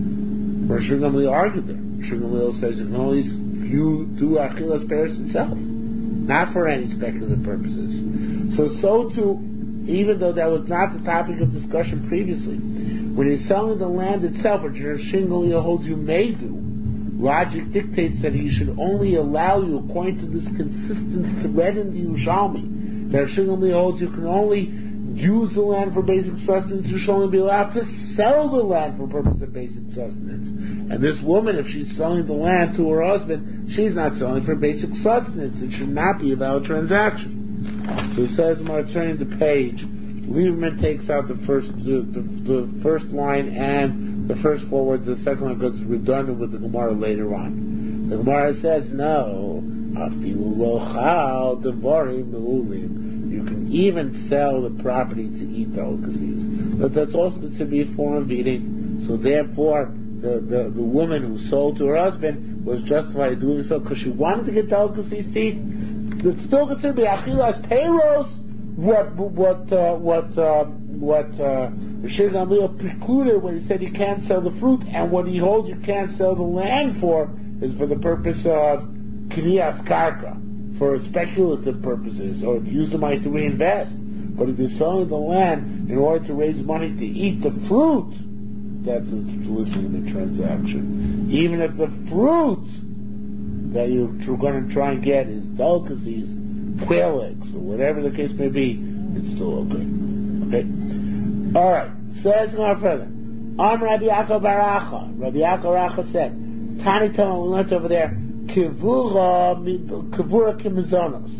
Rav Shimon Gamliel argued there. Rav Shimon Gamliel says you can only you do achilas payros itself, not for any speculative purposes. So, so too, even though that was not the topic of discussion previously, when you're selling the land itself, which Rav Shimon Gamliel holds you may do, logic dictates that he should only allow you, according to this consistent thread in the Yerushalmi, that Rav Shimon Gamliel holds you can only use the land for basic sustenance, you should only be allowed to sell the land for purpose of basic sustenance. And this woman, if she's selling the land to her husband, she's not selling for basic sustenance. It should not be a valid transaction. So it says, I'm turning the page. Lieberman takes out the first the, the, the first line and the first four words. The second line goes redundant with the Gemara later on. The Gemara says, no, afilu lochal devarim meulim. You can even sell the property to eat delicacies, but that's also to be a form of eating. So therefore, the, the, the woman who sold to her husband was justified in doing so because she wanted to get delicacies to eat. It's still considered to be achilas peiros. What what uh, what uh, what uh, Rav Shimon Gamliel precluded when he said you can't sell the fruit, and what he holds you can't sell the land for is for the purpose of kniyas karka, for speculative purposes, or to use the money to reinvest. But if you're selling the land in order to raise money to eat the fruit, that's a legitimate transaction. Even if the fruit that you're going to try and get is delicacies, quail eggs, or whatever the case may be, it's still okay. Okay? Alright, says no further. Am Rabbi Yaakov Baracha. Rabbi Yaakov Baracha said, Tani Toma, we learned over there, Kivura, Kivura Kimizonos.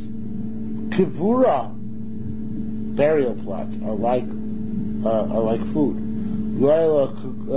Kivura burial plots are like, uh, are like food. Loyal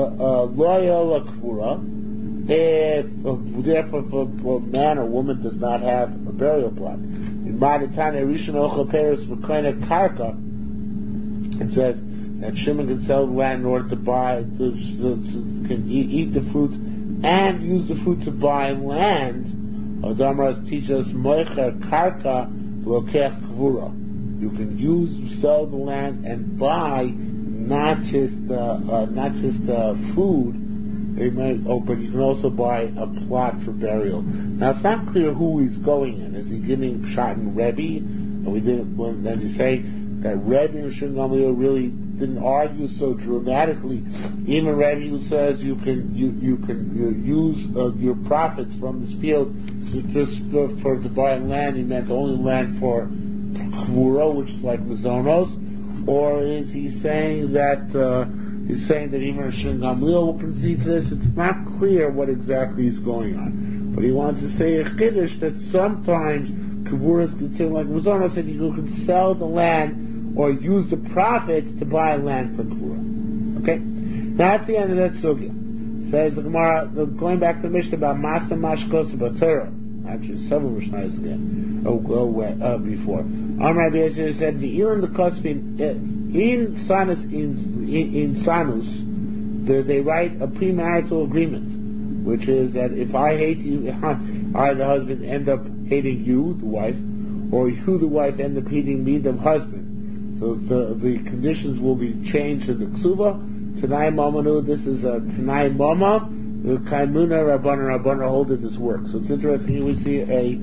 Kivura, if, therefore, if a man or woman does not have a burial plot. In Madatane Rishon Ochel Peres V'Koine Karka, it says that Shimon can sell the land in order to buy, to, to, to, can eat, eat the fruits and use the fruit to buy land. Adamras teaches us moicher karka lokech kvura. You can use, sell the land and buy not just uh, uh, not just uh, food. They might, oh, but you can also buy a plot for burial. Now it's not clear who he's going in. Is he giving shot in Rebbe? And we didn't. When, as you say, that Rebbe and Shimon Gamliel really didn't argue so dramatically. Even Rebbe who says you can you you can you use uh, your profits from this field to, just uh, for to buy land. He meant only land for kvura, which is like mazonos. Or is he saying that uh, he's saying that even Shimon Gamliel will concede to this? It's not clear what exactly is going on. But he wants to say a chiddush that sometimes kvura is considered like mazonos, and you can sell the land or use the profits to buy land for kvura. Okay, that's the end of that sugya. Says the Gemara, going back to the Mishnah about Master Mashkos B'Torah. Actually, several Mishnahs again. Oh, go uh, before. Amar Rabbi Yosef said, "V'ilan the kosvin in sanus in in sanus, they, they write a premarital agreement, which is that if I hate you, I the husband end up hating you, the wife, or you the wife end up hating me, the husband. So the the conditions will be changed to the ksuba. Tanai Mamanu, this is a Tanai Mama. The Kaimuna Rabbana Rabbana hold that this works. So it's interesting. Here we see a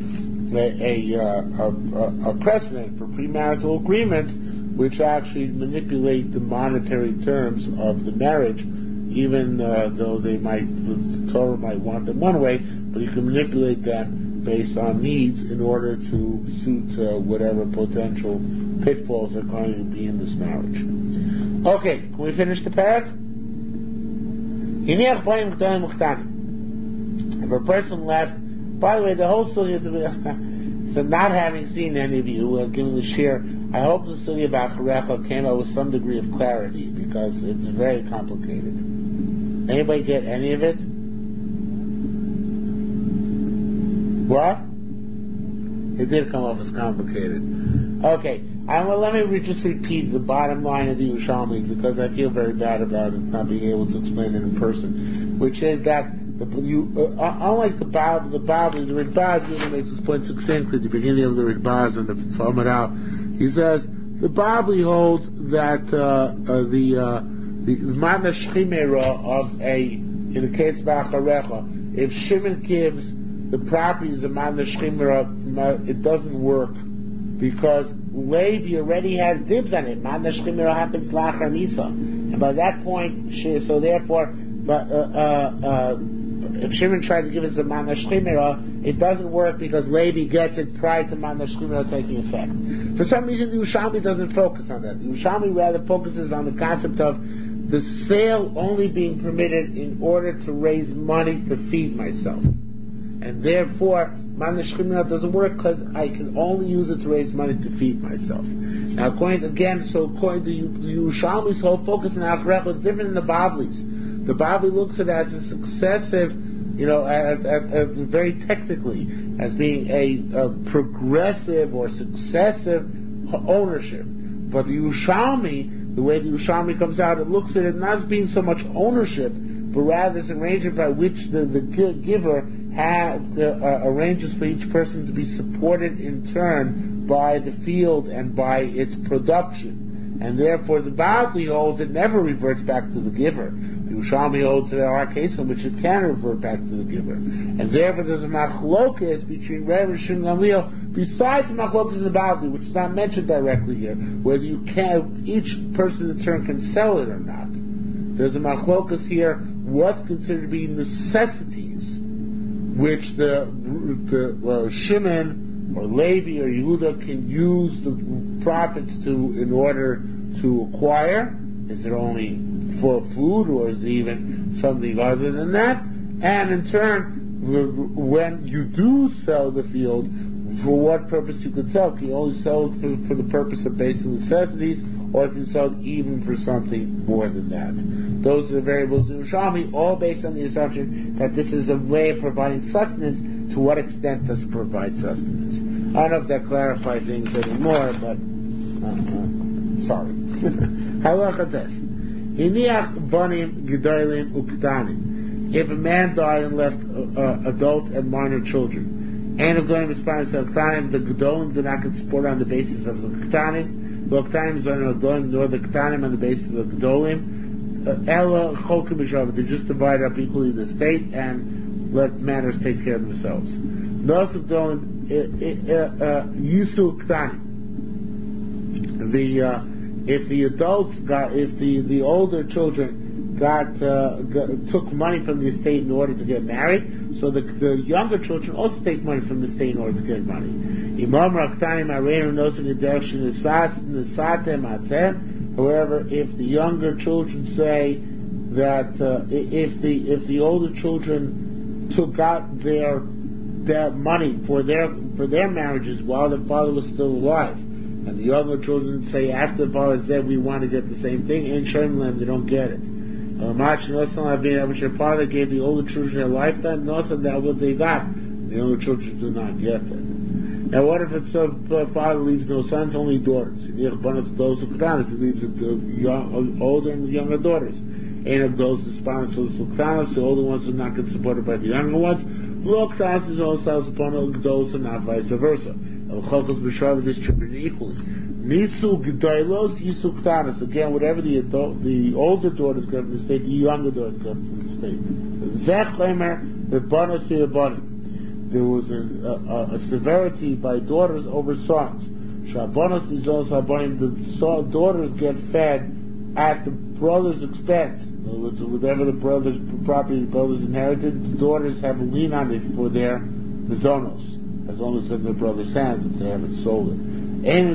a, a, a, a precedent for premarital agreements, which actually manipulate the monetary terms of the marriage, even uh, though they might, the Torah might want them one way, but you can manipulate them based on needs in order to suit uh, whatever potential pitfalls are going to be in this marriage. Okay, can we finish the parak? If a person left, by the way, the whole story is so not having seen any of you, uh, giving the share, I hope the story about Charecha came out with some degree of clarity, because it's very complicated. Anybody get any of it? What? It did come off as complicated. Okay, I will, let me re- just repeat the bottom line of the Yerushalmi, because I feel very bad about it not being able to explain it in person, which is that the, you, uh, unlike the Bible, the Bible, the Ritbaz really makes this point succinctly at the beginning of the Ritbaz and the Falmarao. He says the Bible holds that uh, uh, the uh, the Mana Shchimera of a, in the case of Acharecha, if Shimon gives the properties of Mana Shchimera, it doesn't work, because Levi already has dibs on it. Mana Shchimera happens Lachar Nisa, and by that point, so therefore, but uh, uh, uh, if Shimon tried to give us a Mana Shchimera, it doesn't work because Levi gets it prior to Mana Shchimera taking effect. For some reason, the Yerushalmi doesn't focus on that. The Yerushalmi rather focuses on the concept of the sale only being permitted in order to raise money to feed myself. And therefore, Mana Shchimera doesn't work because I can only use it to raise money to feed myself. Now, according to, again, so according to the Yerushalmi's whole focus on Acharecha is different than the Bavli's. The Bavli looks at it as a successive, you know, at, at, at very technically, as being a, a progressive or successive ownership. But the Yerushalmi, the way the Yerushalmi comes out, it looks at it not as being so much ownership, but rather this arrangement by which the, the giver had, uh, uh, arranges for each person to be supported in turn by the field and by its production. And therefore the Bavli holds it never reverts back to the giver. The Yerushalmi holds that there are cases in which it can revert back to the giver. And therefore there's a machlokas between Rebbe and Shimon Gamliel, besides the machlokas in the Bavli, which is not mentioned directly here, whether you can, each person in turn can sell it or not. There's a machlokas here, what's considered to be necessities, which the, the uh, Shimon or Levi or Yehuda can use the profits to, in order to acquire. Is it only for food, or is it even something other than that? And in turn, when you do sell the field, for what purpose you could sell? Can you only sell it for, for the purpose of basic necessities, or can you sell it even for something more than that? Those are the variables in Yerushalmi, all based on the assumption that this is a way of providing sustenance. To what extent does it provide sustenance? I don't know if that clarifies things anymore, but uh, uh, sorry. Halacha tes. Hiniach banim gedolim uktanim. If a man died and left uh, uh, adult and minor children, and a going to respond to uktanim, the gedolim do not get support on the basis of the uktanim. The uktanim is on the gedolim, nor the uktanim on the basis of the gedolim. Ella chokim b'shav. They just divide up equally the state and let matters take care of themselves. Those gedolim yusu uktanim. The uh, if the adults got, if the, the older children got, uh, got took money from the estate in order to get married, so the, the younger children also take money from the estate in order to get money. However, if the younger children say that uh, if the if the older children took out their their money for their for their marriages while the father was still alive, and the younger children say after the father is dead, we want to get the same thing, and showing them they don't get it. If your father gave the older children their lifetime, also that what they got, the younger children do not get it. Now, what if it's a uh, father leaves no sons, only daughters? He leaves the young, older and younger daughters. And of those response to the older ones are not get supported by the younger ones. Loktas is also upon those and not vice versa. Al-Chokos b'Shav distributed equally. Nisu G'dailos, Yisu Ktanas. Again, whatever the adult, the older daughters get from the state, the younger daughters get from the state. Zech Lemer, the bonus to the bottom. There was a, a, a severity by daughters over sons. Shabonos is also the daughters get fed at the brother's expense. In other words, whatever the brother's property the brothers inherited, the daughters have a lien on it for their zonos, as long as it's in their brother's hands if they haven't sold it. And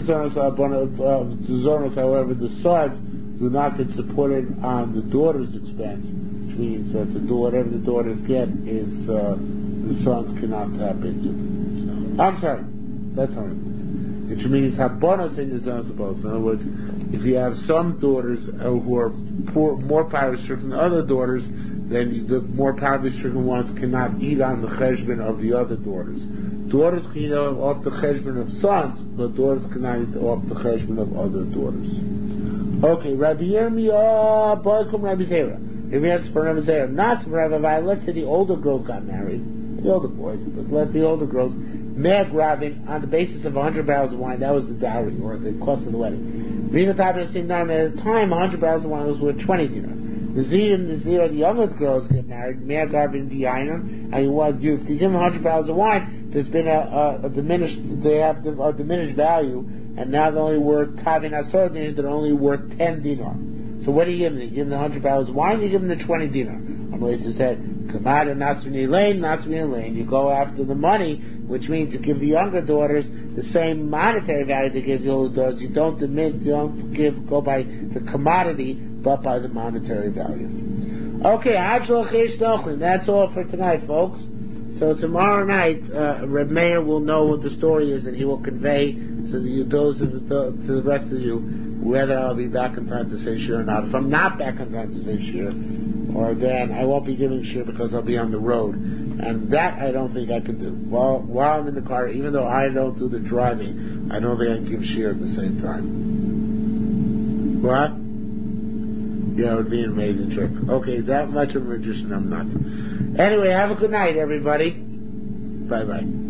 zonos, however, the sons do not get supported on the daughter's expense, which means that the whatever the daughters get is uh, the sons cannot tap into. I'm sorry, that's not what it means. Which means habonos in the zonos supposed. In other words, if you have some daughters who are poor, more poverty stricken than other daughters, then the more poverty stricken ones cannot eat on the cheshbon of the other daughters. Daughters can eat off the cheshbon of sons, but daughters cannot eat off the cheshbon of other daughters. Okay, Rabbi Yirmiyah, Boikum Rabbi Zera. If we have for Rabbi Zera, not for Rabbi Vai, let's say the older girls got married, the older boys, but let the older girls, Meg Rabin, on the basis of one hundred barrels of wine, that was the dowry, or the cost of the wedding. Rina Tabra seen down at the time, one hundred barrels of wine was worth twenty dinar. The Zir and the Zir, the younger girls get married, Meg Rabin, the Einon, and you want you, if you give them one hundred barrels of wine, there's been a, a, a diminished, they have a diminished value, and now they're only worth, Tavin Asor dinar, they're only worth ten dinar. So what do you give them? You give them the one hundred barrels of wine, you give them the twenty dinar. Amalisa said, Kamada Nasrini Lane, Nasrini Lane. You go after the money, which means you give the younger daughters the same monetary value they give the older daughters. You don't diminish, you don't give, go by the commodity, but by the monetary value. Okay, that's all for tonight, folks. So tomorrow night, uh, Reb Meir will know what the story is, and he will convey to the, those of the, to the rest of you whether I'll be back in time to say shir or not. If I'm not back in time to say shir, or then I won't be giving shir because I'll be on the road, and that I don't think I can do. While while I'm in the car, even though I don't do the driving, I don't think I can give shir at the same time. What? Yeah, it would be an amazing trip. Okay, that much of a magician I'm not. Anyway, have a good night, everybody. Bye bye.